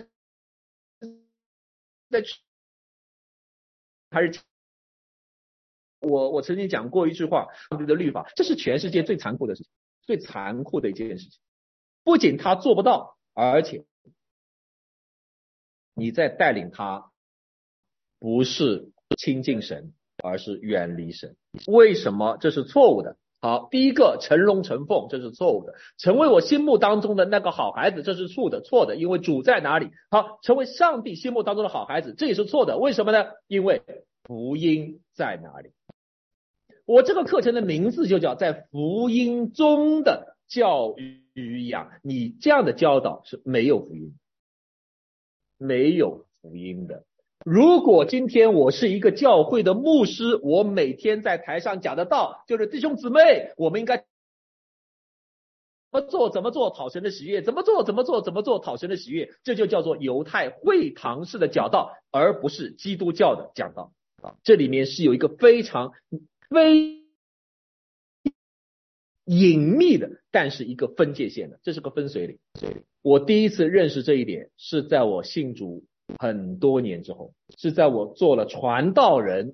在还是我曾经讲过一句话，上帝的律法，这是全世界最残酷的事情，最残酷的一件事情。不仅他做不到，而且你在带领他，不是亲近神，而是远离神。为什么这是错误的？好，第一个，成龙成凤，这是错误的。成为我心目当中的那个好孩子，这是错的，因为主在哪里？好，成为上帝心目当中的好孩子，这也是错的。为什么呢？因为福音在哪里？我这个课程的名字就叫在福音中的教育养。你这样的教导是没有福音，没有福音的。如果今天我是一个教会的牧师，我每天在台上讲的道就是弟兄姊妹，我们应该怎么做讨神的喜悦，怎么做讨神的喜悦，这就叫做犹太会堂式的讲道，而不是基督教的讲道。这里面是有一个非隐秘的，但是一个分界线的，这是个分水岭。我第一次认识这一点是在我信主很多年之后，是在我做了传道人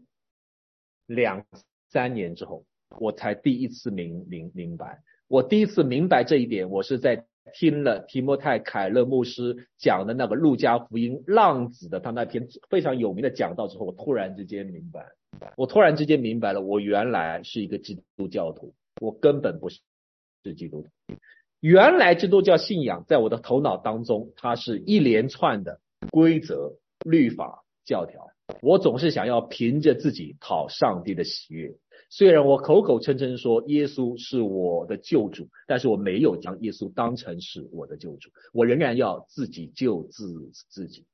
2-3年之后，我才第一次明白。我第一次明白这一点，我是在听了提摩太凯勒牧师讲的那个路加福音浪子的他那篇非常有名的讲道之后，我突然之间明白了，我原来是一个基督教徒，我根本不是基督徒。原来基督教信仰在我的头脑当中，它是一连串的规则、律法、教条，我总是想要凭着自己讨上帝的喜悦。虽然我口口声声说耶稣是我的救主，但是我没有将耶稣当成是我的救主，我仍然要自己救自己。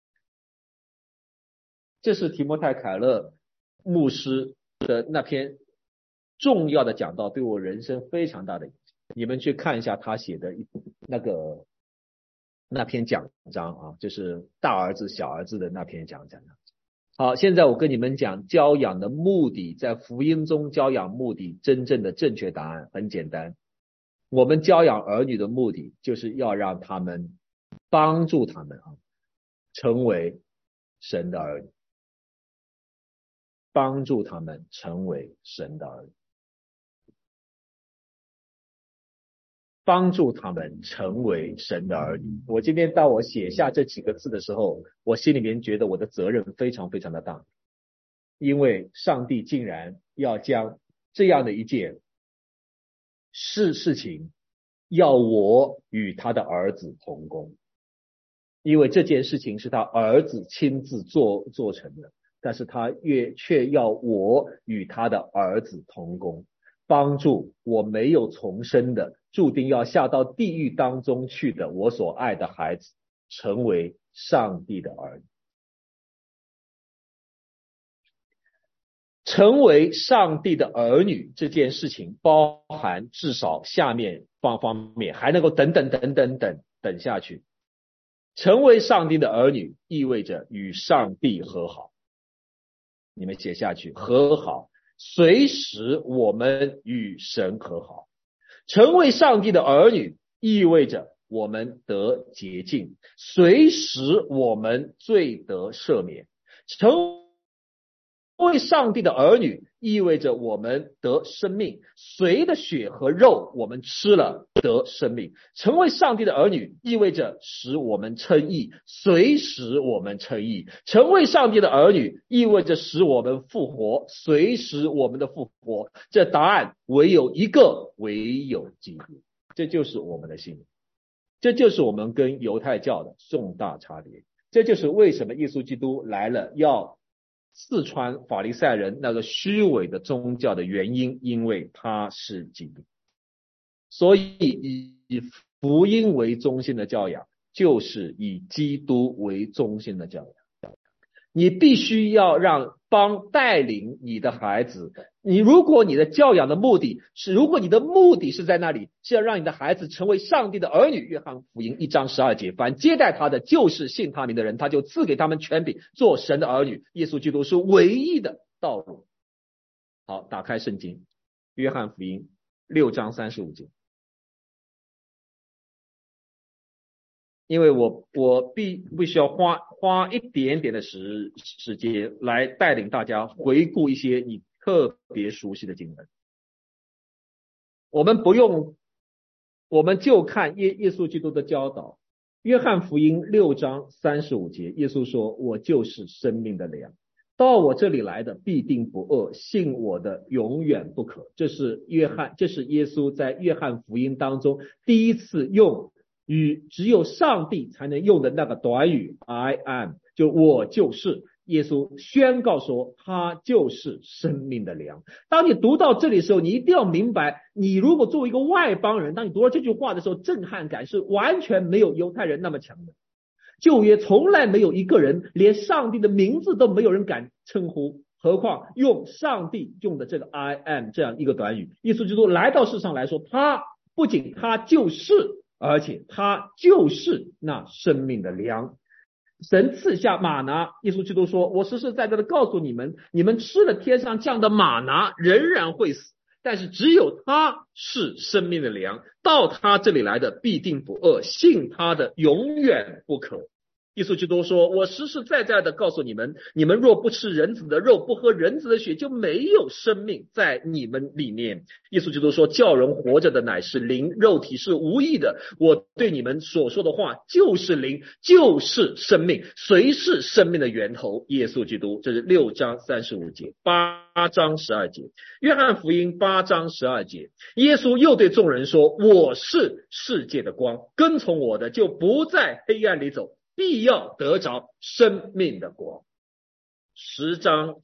这是提摩太凯勒牧师的那篇重要的讲道，对我人生非常大的影响。你们去看一下他写的那篇讲章啊，就是大儿子小儿子的那篇讲章。好，现在我跟你们讲教养的目的，在福音中教养目的真正的正确答案很简单，我们教养儿女的目的就是要让他们帮助他们成为神的儿女，帮助他们成为神的儿女，帮助他们成为神的儿女。我今天当我写下这几个字的时候，我心里面觉得我的责任非常非常的大，因为上帝竟然要将这样的一件事情要我与他的儿子同工，因为这件事情是他儿子亲自做成的，但是他却要我与他的儿子同工，帮助我没有重生的，注定要下到地狱当中去的我所爱的孩子，成为上帝的儿女。成为上帝的儿女这件事情包含至少下面方面，还能够等下去。成为上帝的儿女意味着与上帝和好，你们写下去，和好，随时我们与神和好。成为上帝的儿女意味着我们得洁净，随时我们罪得赦免。成为上帝的儿女意味着我们得生命，谁的血和肉我们吃了得生命。成为上帝的儿女意味着使我们称义，随时我们称义。成为上帝的儿女意味着使我们复活，随时我们的复活。这答案唯有一个，唯有基督。这就是我们的信仰，这就是我们跟犹太教的重大差别。这就是为什么耶稣基督来了要刺穿法利赛人那个虚伪的宗教的原因，因为他是基督。所以以福音为中心的教养，就是以基督为中心的教养。你必须要带领你的孩子，如果你的教养的目的是，如果你的目的是在那里，是要让你的孩子成为上帝的儿女，约翰福音1章12节，凡接待他的就是信他名的人，他就赐给他们权柄做神的儿女。耶稣基督是唯一的道路。 好，打开圣经，约翰福音6章35节。因为我必须要花一点点的时间来带领大家回顾一些你特别熟悉的经文。我们不用，我们就看耶稣基督的教导。约翰福音6章35节，耶稣说：“我就是生命的粮，到我这里来的必定不饿，信我的永远不渴。”这是耶稣在约翰福音当中第一次用只有上帝才能用的那个短语 I am， 就我就是。耶稣宣告说他就是生命的粮。当你读到这里的时候，你一定要明白，你如果作为一个外邦人，当你读到这句话的时候，震撼感是完全没有犹太人那么强的。旧约从来没有一个人连上帝的名字都没有人敢称呼，何况用上帝用的这个 I am 这样一个短语。耶稣基督来到世上来说，他不仅他就是，而且他就是那生命的粮。神赐下玛拿，耶稣基督说：“我实实在在的告诉你们，你们吃了天上降的玛拿，仍然会死。但是只有他是生命的粮，到他这里来的必定不饿，信他的永远不渴。”耶稣基督说：“我实实在在的告诉你们，你们若不吃人子的肉，不喝人子的血，就没有生命在你们里面。”耶稣基督说：“叫人活着的乃是灵，肉体是无益的。我对你们所说的话就是灵，就是生命。谁是生命的源头？耶稣基督。”这是6章35节，8章12节。约翰福音8章12节，耶稣又对众人说：“我是世界的光，跟从我的就不在黑暗里走，必要得着生命的光。”10章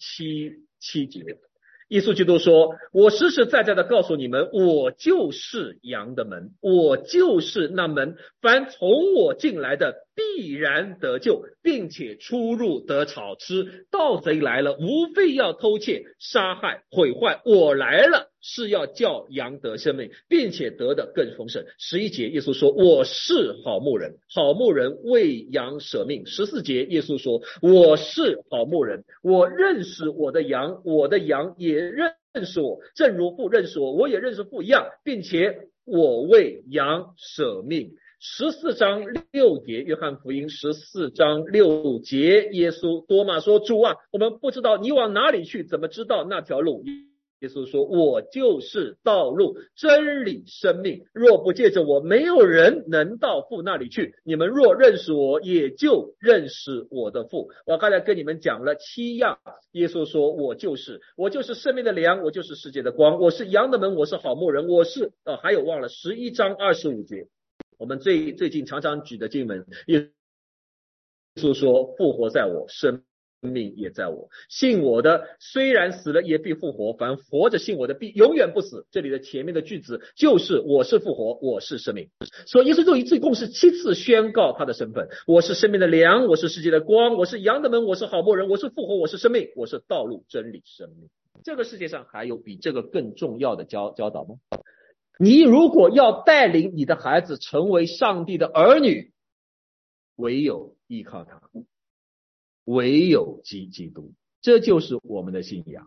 7节，耶稣基督说：“我实实在在的告诉你们，我就是羊的门，我就是那门，凡从我进来的必然得救，并且出入得草吃。盗贼来了，无非要偷窃、杀害、毁坏，我来了是要叫羊得生命，并且得的更丰盛。”11节，耶稣说：“我是好牧人，好牧人为羊舍命。”14节，耶稣说：“我是好牧人，我认识我的羊，我的羊也认识我，正如父认识我，我也认识父一样，并且我为羊舍命。”14章6节，约翰福音14章6节，耶稣多马说：“主啊，我们不知道你往哪里去，怎么知道那条路？”耶稣说：“我就是道路、真理、生命，若不借着我，没有人能到父那里去。你们若认识我，也就认识我的父。”我刚才跟你们讲了7样，耶稣说：“我就是生命的粮，我就是世界的光，我是羊的门，我是好牧人，我是……还有忘了11章25节，我们最近常常举的经文，耶稣说：“复活在我，生命也在我，信我的虽然死了也必复活，凡活着信我的必永远不死。”这里的前面的句子就是我是复活，我是生命。所以耶稣就一共是7次宣告他的身份：我是生命的粮，我是世界的光，我是羊的门，我是好牧人，我是复活，我是生命，我是道路、真理、生命。这个世界上还有比这个更重要的教导吗？你如果要带领你的孩子成为上帝的儿女，唯有依靠他，唯有基督，这就是我们的信仰。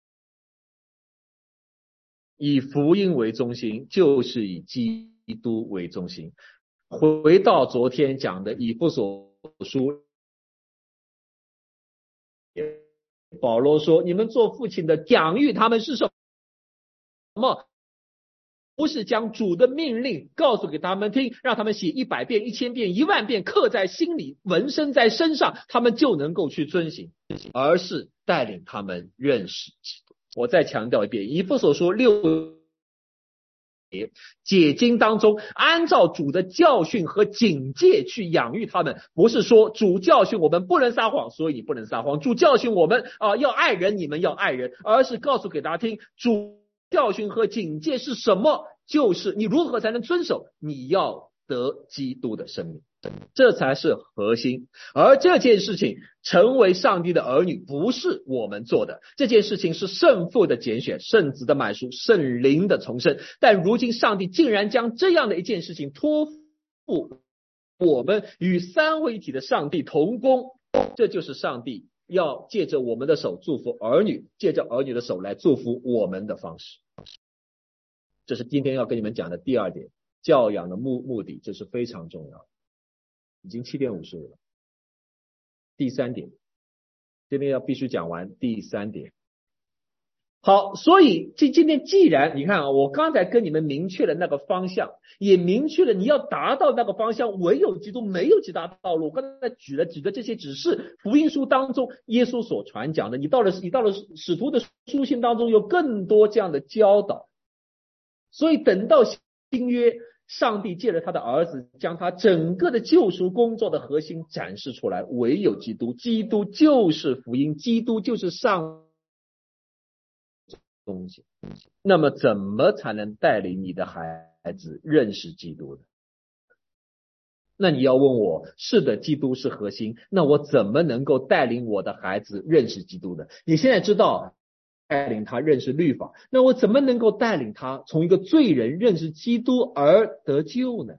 以福音为中心，就是以基督为中心。回到昨天讲的以弗所书，保罗说：“你们做父亲的养育他们是什么？不是将主的命令告诉给他们听，让他们写100遍、1000遍、10000遍，刻在心里，纹身在身上，他们就能够去遵行，而是带领他们认识基督。”我再强调一遍，以弗所书6节解经当中，按照主的教训和警戒去养育他们，不是说主教训我们不能撒谎，所以你不能撒谎；主教训我们要爱人，你们要爱人，而是告诉给大家听，主教训和警戒是什么？就是你如何才能遵守，你要得基督的生命，这才是核心。而这件事情成为上帝的儿女不是我们做的，这件事情是圣父的拣选，圣子的买赎，圣灵的重生。但如今上帝竟然将这样的一件事情托付我们，与三位一体的上帝同工，这就是上帝要借着我们的手祝福儿女，借着儿女的手来祝福我们的方式。这是今天要跟你们讲的第二点，教养的目的，这是非常重要的。已经7点55了。第三点，今天要必须讲完第三点。好，所以今天既然你看啊，我刚才跟你们明确了那个方向，也明确了你要达到那个方向，唯有基督，没有其他道路。我刚才举了几个这些指示，福音书当中耶稣所传讲的，你到了使徒的书信当中有更多这样的教导。所以等到新约，上帝借着他的儿子将他整个的救赎工作的核心展示出来，唯有基督，基督就是福音，基督就是上东西。那么怎么才能带领你的孩子认识基督呢？那你要问我，是的，基督是核心，那我怎么能够带领我的孩子认识基督呢？你现在知道带领他认识律法，那我怎么能够带领他从一个罪人认识基督而得救呢？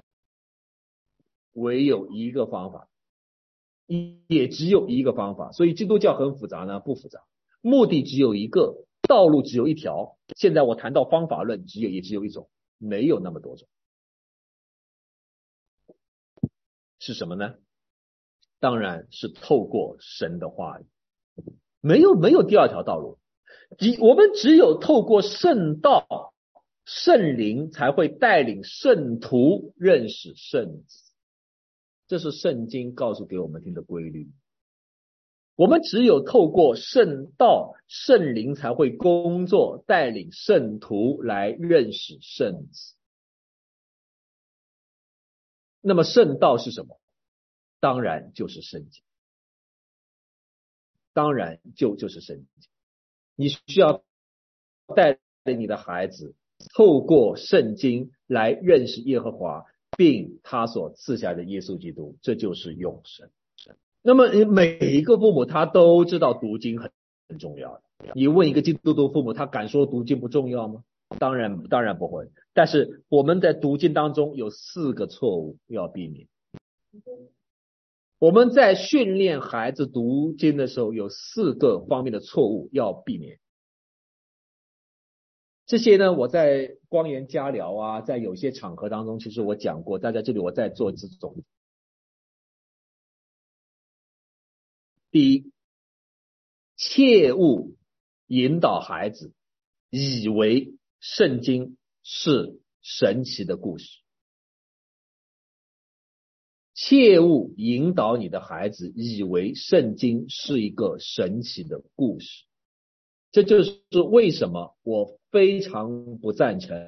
唯有一个方法，也只有一个方法。所以基督教很复杂呢？不复杂，目的只有一个，道路只有一条。现在我谈到方法论，也只有一种，没有那么多种。是什么呢？当然是透过神的话语，没有第二条道路。我们只有透过圣道、圣灵，才会带领圣徒认识圣子。这是圣经告诉给我们听的规律。我们只有透过圣道、圣灵，才会工作，带领圣徒来认识圣子。那么圣道是什么？当然就是圣经，当然就是圣经。你需要带领你的孩子透过圣经来认识耶和华，并他所赐下的耶稣基督，这就是永生。那么每一个父母他都知道读经很重要的。你问一个基督徒父母，他敢说读经不重要吗？当然不会。但是我们在读经当中有4个错误要避免。我们在训练孩子读经的时候有4个方面的错误要避免。这些呢，我在光言家聊啊，在有些场合当中其实我讲过，但在这里我再做一次总结。第一，切勿引导孩子以为圣经是神奇的故事。切勿引导你的孩子以为圣经是一个神奇的故事。这就是为什么我非常不赞成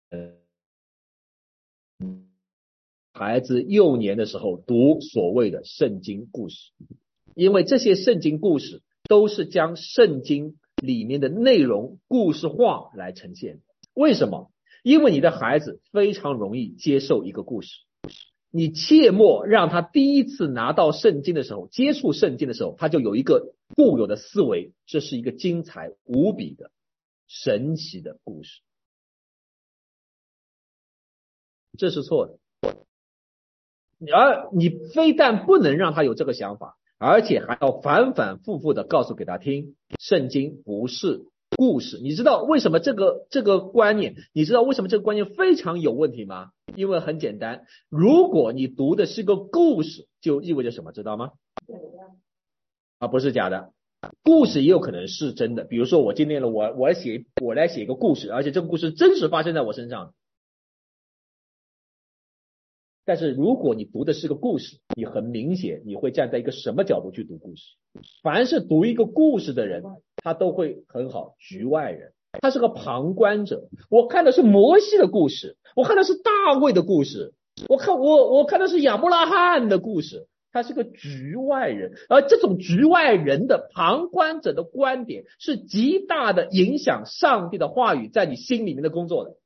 孩子幼年的时候读所谓的圣经故事，因为这些圣经故事都是将圣经里面的内容故事化来呈现。为什么？因为你的孩子非常容易接受一个故事，你切莫让他第一次拿到圣经的时候，接触圣经的时候，他就有一个固有的思维，这是一个精彩无比的神奇的故事。这是错的。而你非但不能让他有这个想法，而且还要反反复复的告诉给他听，圣经不是故事。你知道为什么这个观念，你知道为什么这个观念非常有问题吗？因为很简单，如果你读的是个故事，就意味着什么，知道吗？不是假的。故事也有可能是真的，比如说我今天我来写一个故事，而且这个故事真实发生在我身上。但是如果你读的是个故事，你很明显你会站在一个什么角度去读故事？凡是读一个故事的人，他都会很好，局外人，他是个旁观者。我看的是摩西的故事，我看的是大卫的故事，我看的是亚伯拉罕的故事，他是个局外人。而这种局外人的旁观者的观点是极大的影响上帝的话语在你心里面的工作的，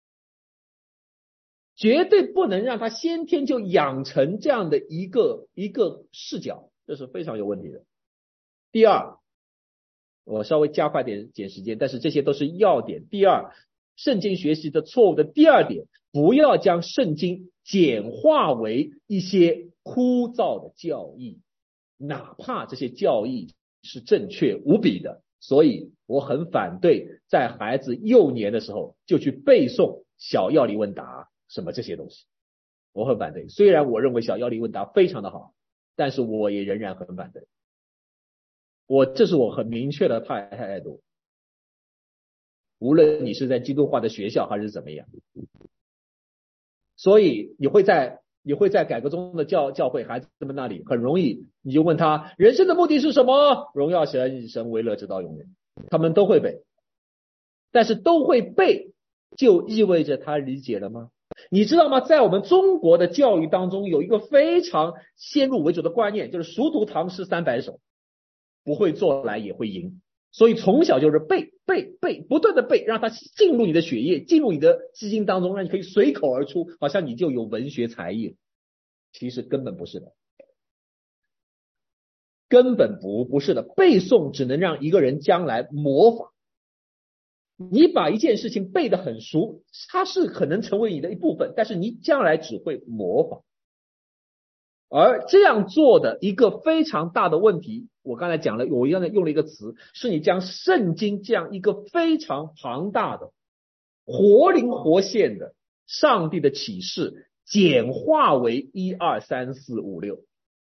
绝对不能让他先天就养成这样的一个视角，这是非常有问题的。第二，我稍微加快点时间，但是这些都是要点。第二，圣经学习的错误的第二点，不要将圣经简化为一些枯燥的教义。 哪怕这些教义是正确无比的。所以我很反对在孩子幼年的时候就去背诵小要理问答什么这些东西，我很反对。虽然我认为小要理问答非常的好，但是我也仍然很反对。这是我很明确的态度。无论你是在基督化的学校还是怎么样，所以你会在改革中的教会孩子们那里很容易，你就问他人生的目的是什么？荣耀神，以神为乐，直到永远。他们都会背，但是都会背就意味着他理解了吗？你知道吗？在我们中国的教育当中有一个非常先入为主的观念，就是熟读唐诗300首，不会做来也会赢。所以从小就是背，不断的背，让它进入你的血液，进入你的基因当中，让你可以随口而出，好像你就有文学才艺。其实根本不是的，根本不是的。背诵只能让一个人将来模仿。你把一件事情背得很熟，它是可能成为你的一部分，但是你将来只会模仿。而这样做的一个非常大的问题，我刚才讲了，我刚才用了一个词，是你将圣经这样一个非常庞大的活灵活现的上帝的启示简化为1、2、3、4、5、6。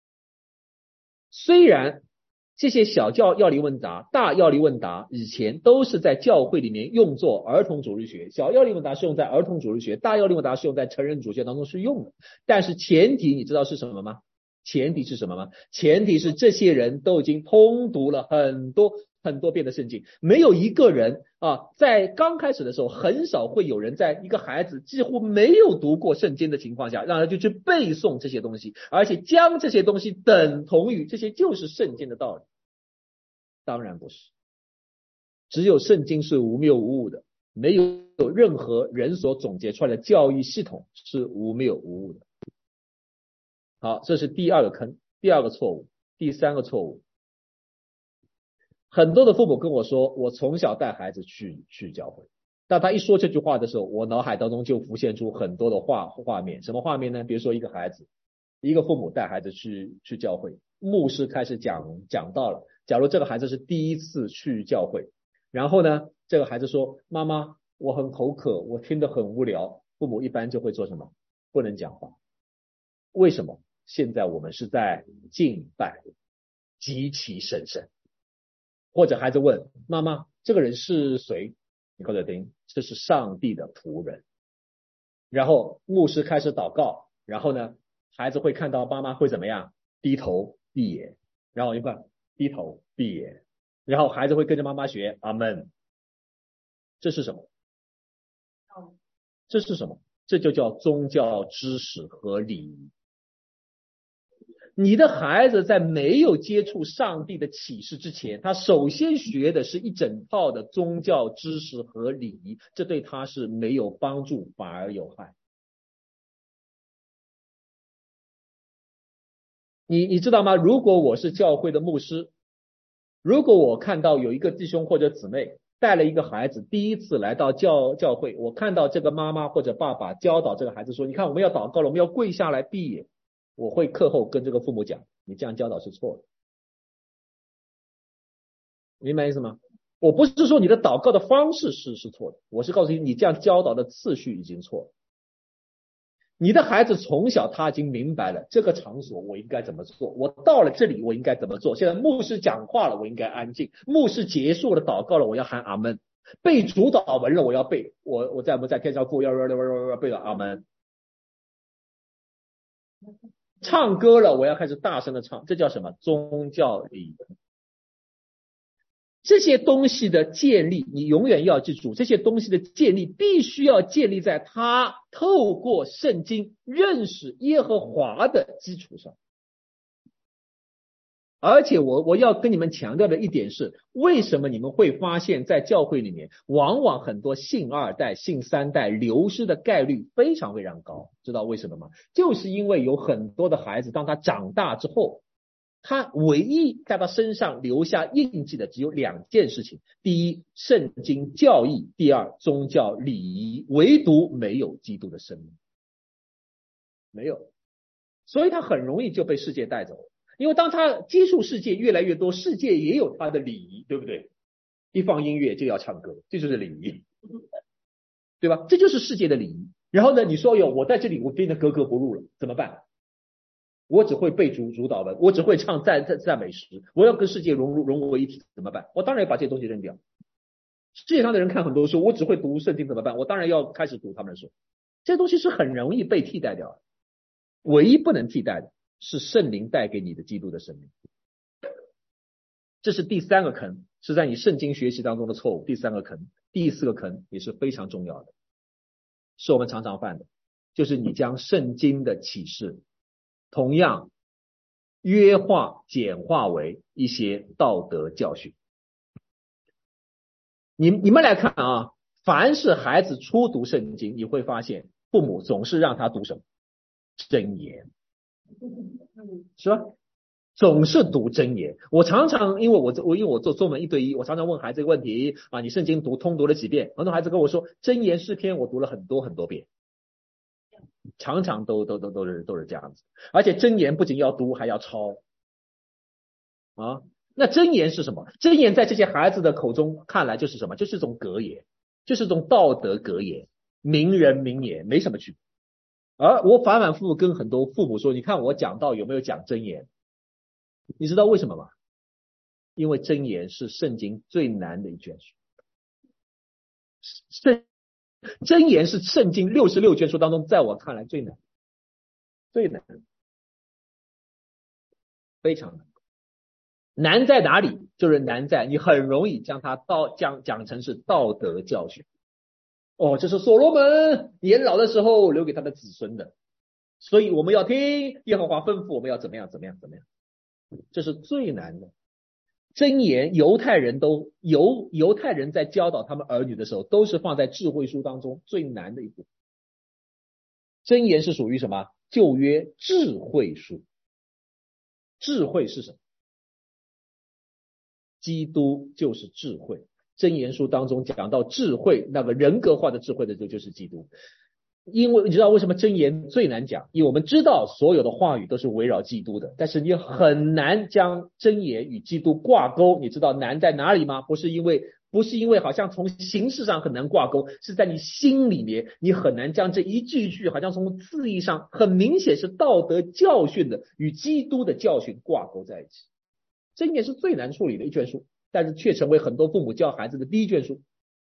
虽然这些小要理问答、大要理问答以前都是在教会里面用作儿童主日学，小要理问答是用在儿童主日学，大要理问答是用在成人主学当中是用的。但是前提你知道是什么吗？前提是什么吗？前提是这些人都已经通读了很多遍的圣经，没有一个人在刚开始的时候，很少会有人在一个孩子几乎没有读过圣经的情况下，让他就去背诵这些东西，而且将这些东西等同于这些就是圣经的道理。当然不是，只有圣经是无谬无误的，没有任何人所总结出来的教育系统是无谬无误的。好，这是第二个坑，第二个错误。第三个错误，很多的父母跟我说，我从小带孩子去教会。当他一说这句话的时候，我脑海当中就浮现出很多的画面。什么画面呢？比如说一个孩子，一个父母带孩子去教会，牧师开始讲到了，假如这个孩子是第一次去教会，然后呢，这个孩子说，妈妈，我很口渴，我听得很无聊，父母一般就会做什么？不能讲话。为什么？现在我们是在敬拜，极其神圣。或者孩子问妈妈，这个人是谁？你告诉他听，这是上帝的仆人。然后牧师开始祷告，然后呢，孩子会看到妈妈会怎么样？低头闭眼，然后一块低头闭眼，然后孩子会跟着妈妈学阿们。这是什么？这是什么？这就叫宗教知识和礼仪。你的孩子在没有接触上帝的启示之前，他首先学的是一整套的宗教知识和礼仪，这对他是没有帮助，反而有害。你知道吗？如果我是教会的牧师，如果我看到有一个弟兄或者姊妹带了一个孩子第一次来到教会，我看到这个妈妈或者爸爸教导这个孩子说，你看我们要祷告了，我们要跪下来闭眼，我会课后跟这个父母讲，你这样教导是错的。明白意思吗？我不是说你的祷告的方式是错的，我是告诉你，你这样教导的次序已经错了。你的孩子从小他已经明白了这个场所我应该怎么做，我到了这里我应该怎么做。现在牧师讲话了，我应该安静；牧师结束了祷告了，我要喊阿门；背主祷文了，我要背，我在不在天上父要背了阿门；唱歌了，我要开始大声的唱，这叫什么？宗教礼仪。这些东西的建立，你永远要记住，这些东西的建立必须要建立在他透过圣经认识耶和华的基础上。而且我要跟你们强调的一点是，为什么你们会发现在教会里面，往往很多信2代、信3代流失的概率非常高？知道为什么吗？就是因为有很多的孩子，当他长大之后，他唯一在他身上留下印记的只有2件事情：第一，圣经教义；第二，宗教礼仪。唯独没有基督的生命，没有，所以他很容易就被世界带走。 因为当他接触世界越来越多，世界也有他的礼仪，对不对？一放音乐就要唱歌，这就是礼仪，对吧？这就是世界的礼仪。然后呢，你说我在这里我变得格格不入了，怎么办？我只会背主导文，我只会唱赞美诗，我要跟世界融为一体，怎么办？我当然要把这些东西扔掉。世界上的人看很多书，我只会读圣经，怎么办？我当然要开始读他们的书。这些东西是很容易被替代掉的，唯一不能替代的是圣灵带给你的基督的生命。这是第三个坑，是在你圣经学习当中的错误。第三个坑，第四个坑也是非常重要的，是我们常常犯的，就是你将圣经的启示同样约化简化为一些道德教训。你们来看啊，凡是孩子初读圣经，你会发现父母总是让他读什么？箴言，是吧？总是读箴言。我常常因为我做中文1对1，我常常问孩子一个问题啊，你圣经通读了几遍？很多孩子跟我说，箴言诗篇我读了很多遍，常常都是这样子。而且箴言不仅要读，还要抄啊。那箴言是什么？箴言在这些孩子的口中看来就是什么？就是一种格言，就是一种道德格言，名人名言，没什么区别。而我反反复复跟很多父母说，你看我讲道有没有讲箴言？你知道为什么吗？因为箴言是圣经最难的一卷书。箴言是圣经66卷书当中，在我看来最难，非常难。难在哪里？就是难在你很容易将它讲成是道德教训。哦，这是所罗门年老的时候留给他的子孙的，所以我们要听耶和华吩咐我们要怎么样，这是最难的。箴言，犹太人在教导他们儿女的时候，都是放在智慧书当中最难的一部分。箴言是属于什么？旧约智慧书。智慧是什么？基督就是智慧。箴言书当中讲到智慧，那个人格化的智慧的就是基督。因为你知道为什么箴言最难讲？因为我们知道所有的话语都是围绕基督的，但是你很难将箴言与基督挂钩。你知道难在哪里吗？不是因为好像从形式上很难挂钩，是在你心里面，你很难将这一句句好像从字义上很明显是道德教训的与基督的教训挂钩在一起。箴言是最难处理的一卷书，但是却成为很多父母教孩子的第一卷书。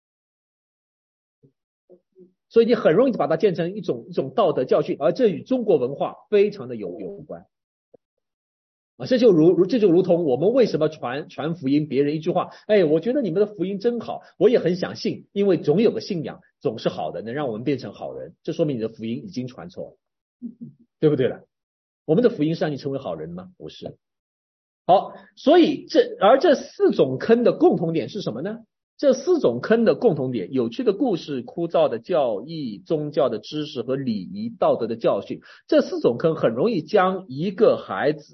所以你很容易把它建成一种道德教训，而这与中国文化非常的有关啊。这就如同我们为什么传福音，别人一句话，哎，我觉得你们的福音真好，我也很想信，因为总有个信仰总是好的，能让我们变成好人，这说明你的福音已经传错了，对不对了？我们的福音是让你成为好人吗？不是。好，所以这4种坑的共同点是什么呢？这4种坑的共同点，有趣的故事、枯燥的教义、宗教的知识和礼仪、道德的教训，这4种坑很容易将一个孩子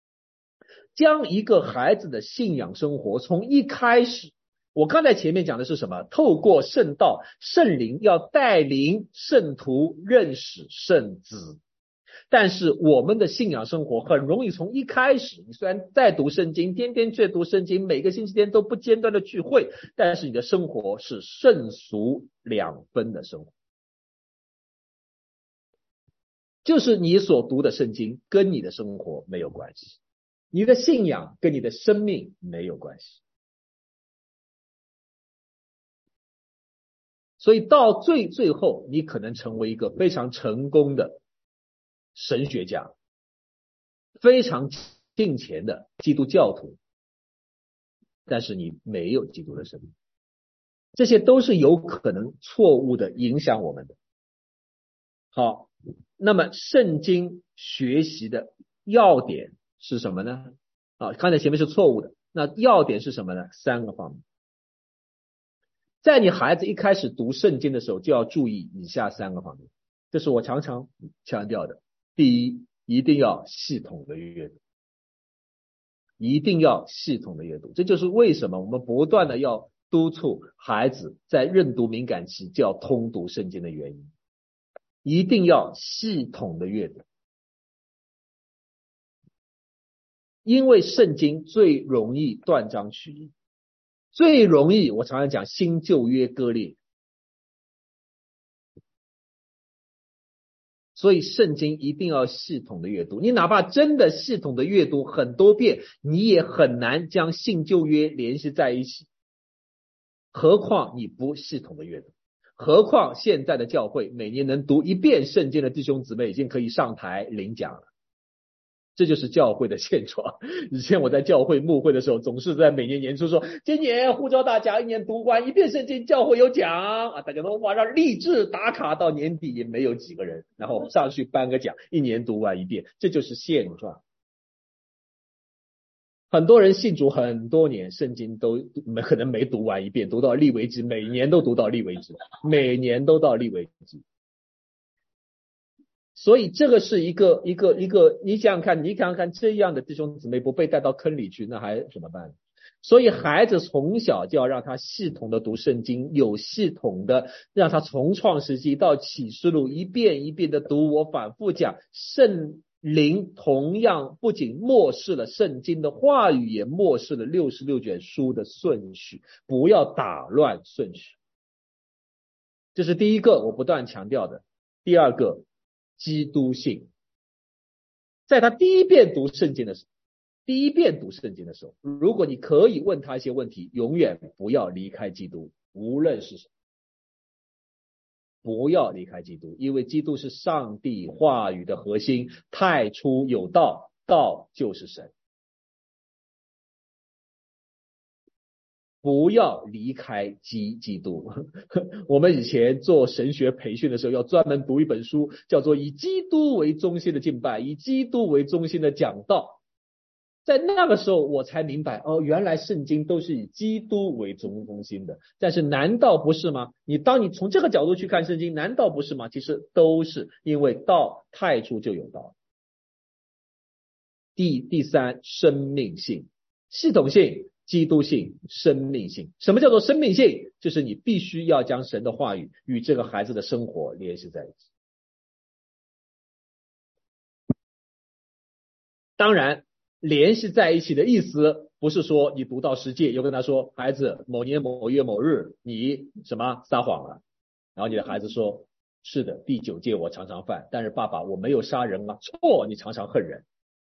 的信仰生活从一开始，我刚才前面讲的是什么？透过圣道，圣灵要带领圣徒认识圣子。但是我们的信仰生活很容易从一开始，你虽然在读圣经，天天阅读圣经，每个星期天都不间断的聚会，但是你的生活是圣俗2分的生活，就是你所读的圣经跟你的生活没有关系，你的信仰跟你的生命没有关系。所以到最后，你可能成为一个非常成功的神学家，非常敬虔的基督教徒，但是你没有基督的生命，这些都是有可能错误的影响我们的。好，那么圣经学习的要点是什么呢？刚才前面是错误的，那要点是什么呢？3个方面。在你孩子一开始读圣经的时候，就要注意以下3个方面，这是我常常强调的。第一，一定要系统的阅读，这就是为什么我们不断的要督促孩子在认读敏感期就要通读圣经的原因。一定要系统的阅读。 因为圣经最容易断章取义，最容易我常常讲新旧约割裂，所以圣经一定要系统的阅读，你哪怕真的系统的阅读很多遍，你也很难将新旧约联系在一起，何况你不系统的阅读。何况现在的教会每年能读一遍圣经的弟兄姊妹已经可以上台领奖了，这就是教会的现状。以前我在教会牧会的时候，总是在每年年初说，今年呼召大家一年读完一遍圣经，教会有奖啊！大家都马上立志打卡，到年底也没有几个人，然后上去颁个奖，一年读完一遍，这就是现状。很多人信主很多年，圣经都可能没读完一遍，读到立为止，每年都读到立为止，每年都到立为止。所以这个是一个，你想想看，这样的弟兄姊妹不被带到坑里去，那还怎么办？所以孩子从小就要让他系统的读圣经，有系统的让他从创世纪到启示录一遍一遍的读。我反复讲，圣灵同样不仅漠视了圣经的话语，也漠视了66卷书的顺序，不要打乱顺序。这是第一个我不断强调的。第二个，基督性。在他第一遍读圣经的时候，如果你可以问他一些问题，永远不要离开基督，无论是什么，不要离开基督，因为基督是上帝话语的核心，太初有道，道就是神。不要离开基督。我们以前做神学培训的时候，要专门读一本书，叫做《以基督为中心的敬拜》，以基督为中心的讲道。在那个时候我才明白，原来圣经都是以基督为中心的。但是难道不是吗？当你从这个角度去看圣经，难道不是吗？其实都是，因为道太初就有道。第三，生命性、系统性、基督性、生命性。什么叫做生命性？就是你必须要将神的话语与这个孩子的生活联系在一起。当然联系在一起的意思不是说你读到10诫又跟他说，孩子，某年某月某日你什么撒谎了，然后你的孩子说，是的，第9诫我常常犯，但是爸爸我没有杀人啊。错，你常常恨人。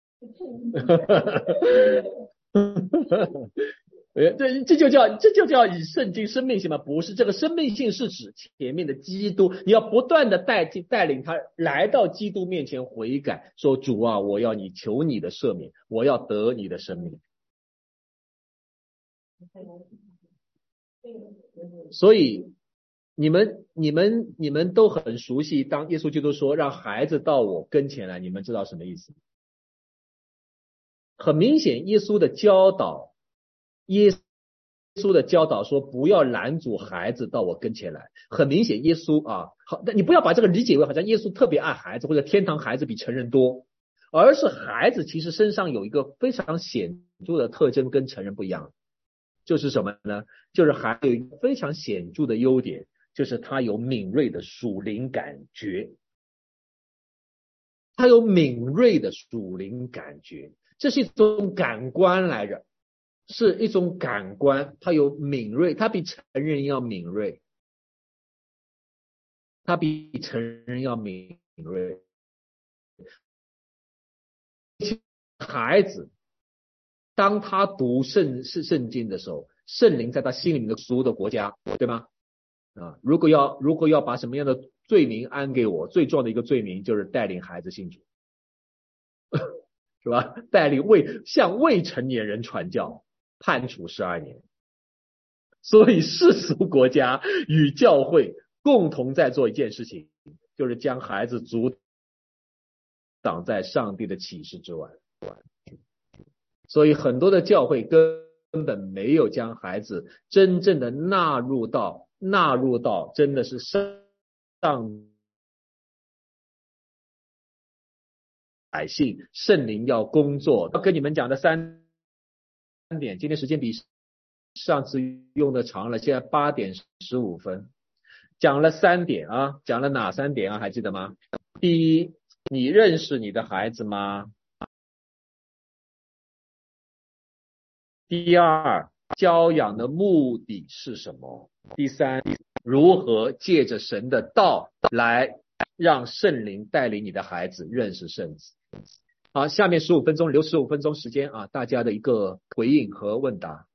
这就叫以圣经生命性吗？不是，这个生命性是指前面的基督，你要不断的带领他来到基督面前悔改，说主啊，我要你求你的赦免，我要得你的生命。所以你们都很熟悉，当耶稣基督说让孩子到我跟前来，你们知道什么意思？很明显，耶稣的教导说不要拦阻孩子到我跟前来。很明显，耶稣好，你不要把这个理解为好像耶稣特别爱孩子，或者天堂孩子比成人多，而是孩子其实身上有一个非常显著的特征跟成人不一样，就是什么呢？就是孩子有一个非常显著的优点，就是他有敏锐的属灵感觉。他有敏锐的属灵感觉，这是一种感官来着，是一种感官，他有敏锐，他比成人要敏锐，孩子当他读圣经的时候，圣灵在他心里面的所有的国家，对吗？如果要把什么样的罪名安给我，最重要的一个罪名就是带领孩子信主，是吧？带领向未成年人传教，判处12年。所以世俗国家与教会共同在做一件事情，就是将孩子阻挡在上帝的启示之外。所以很多的教会根本没有将孩子真正的纳入到真的是上百姓，圣灵要工作。要跟你们讲的3点，今天时间比上次用的长了，现在8点15分，讲了3点啊，讲了哪3点啊？还记得吗？第一，你认识你的孩子吗？ 第二，教养的目的是什么？第三，如何借着神的道来让圣灵带领你的孩子认识圣子。好，下面15分钟，留15分钟时间啊，大家的一个回应和问答。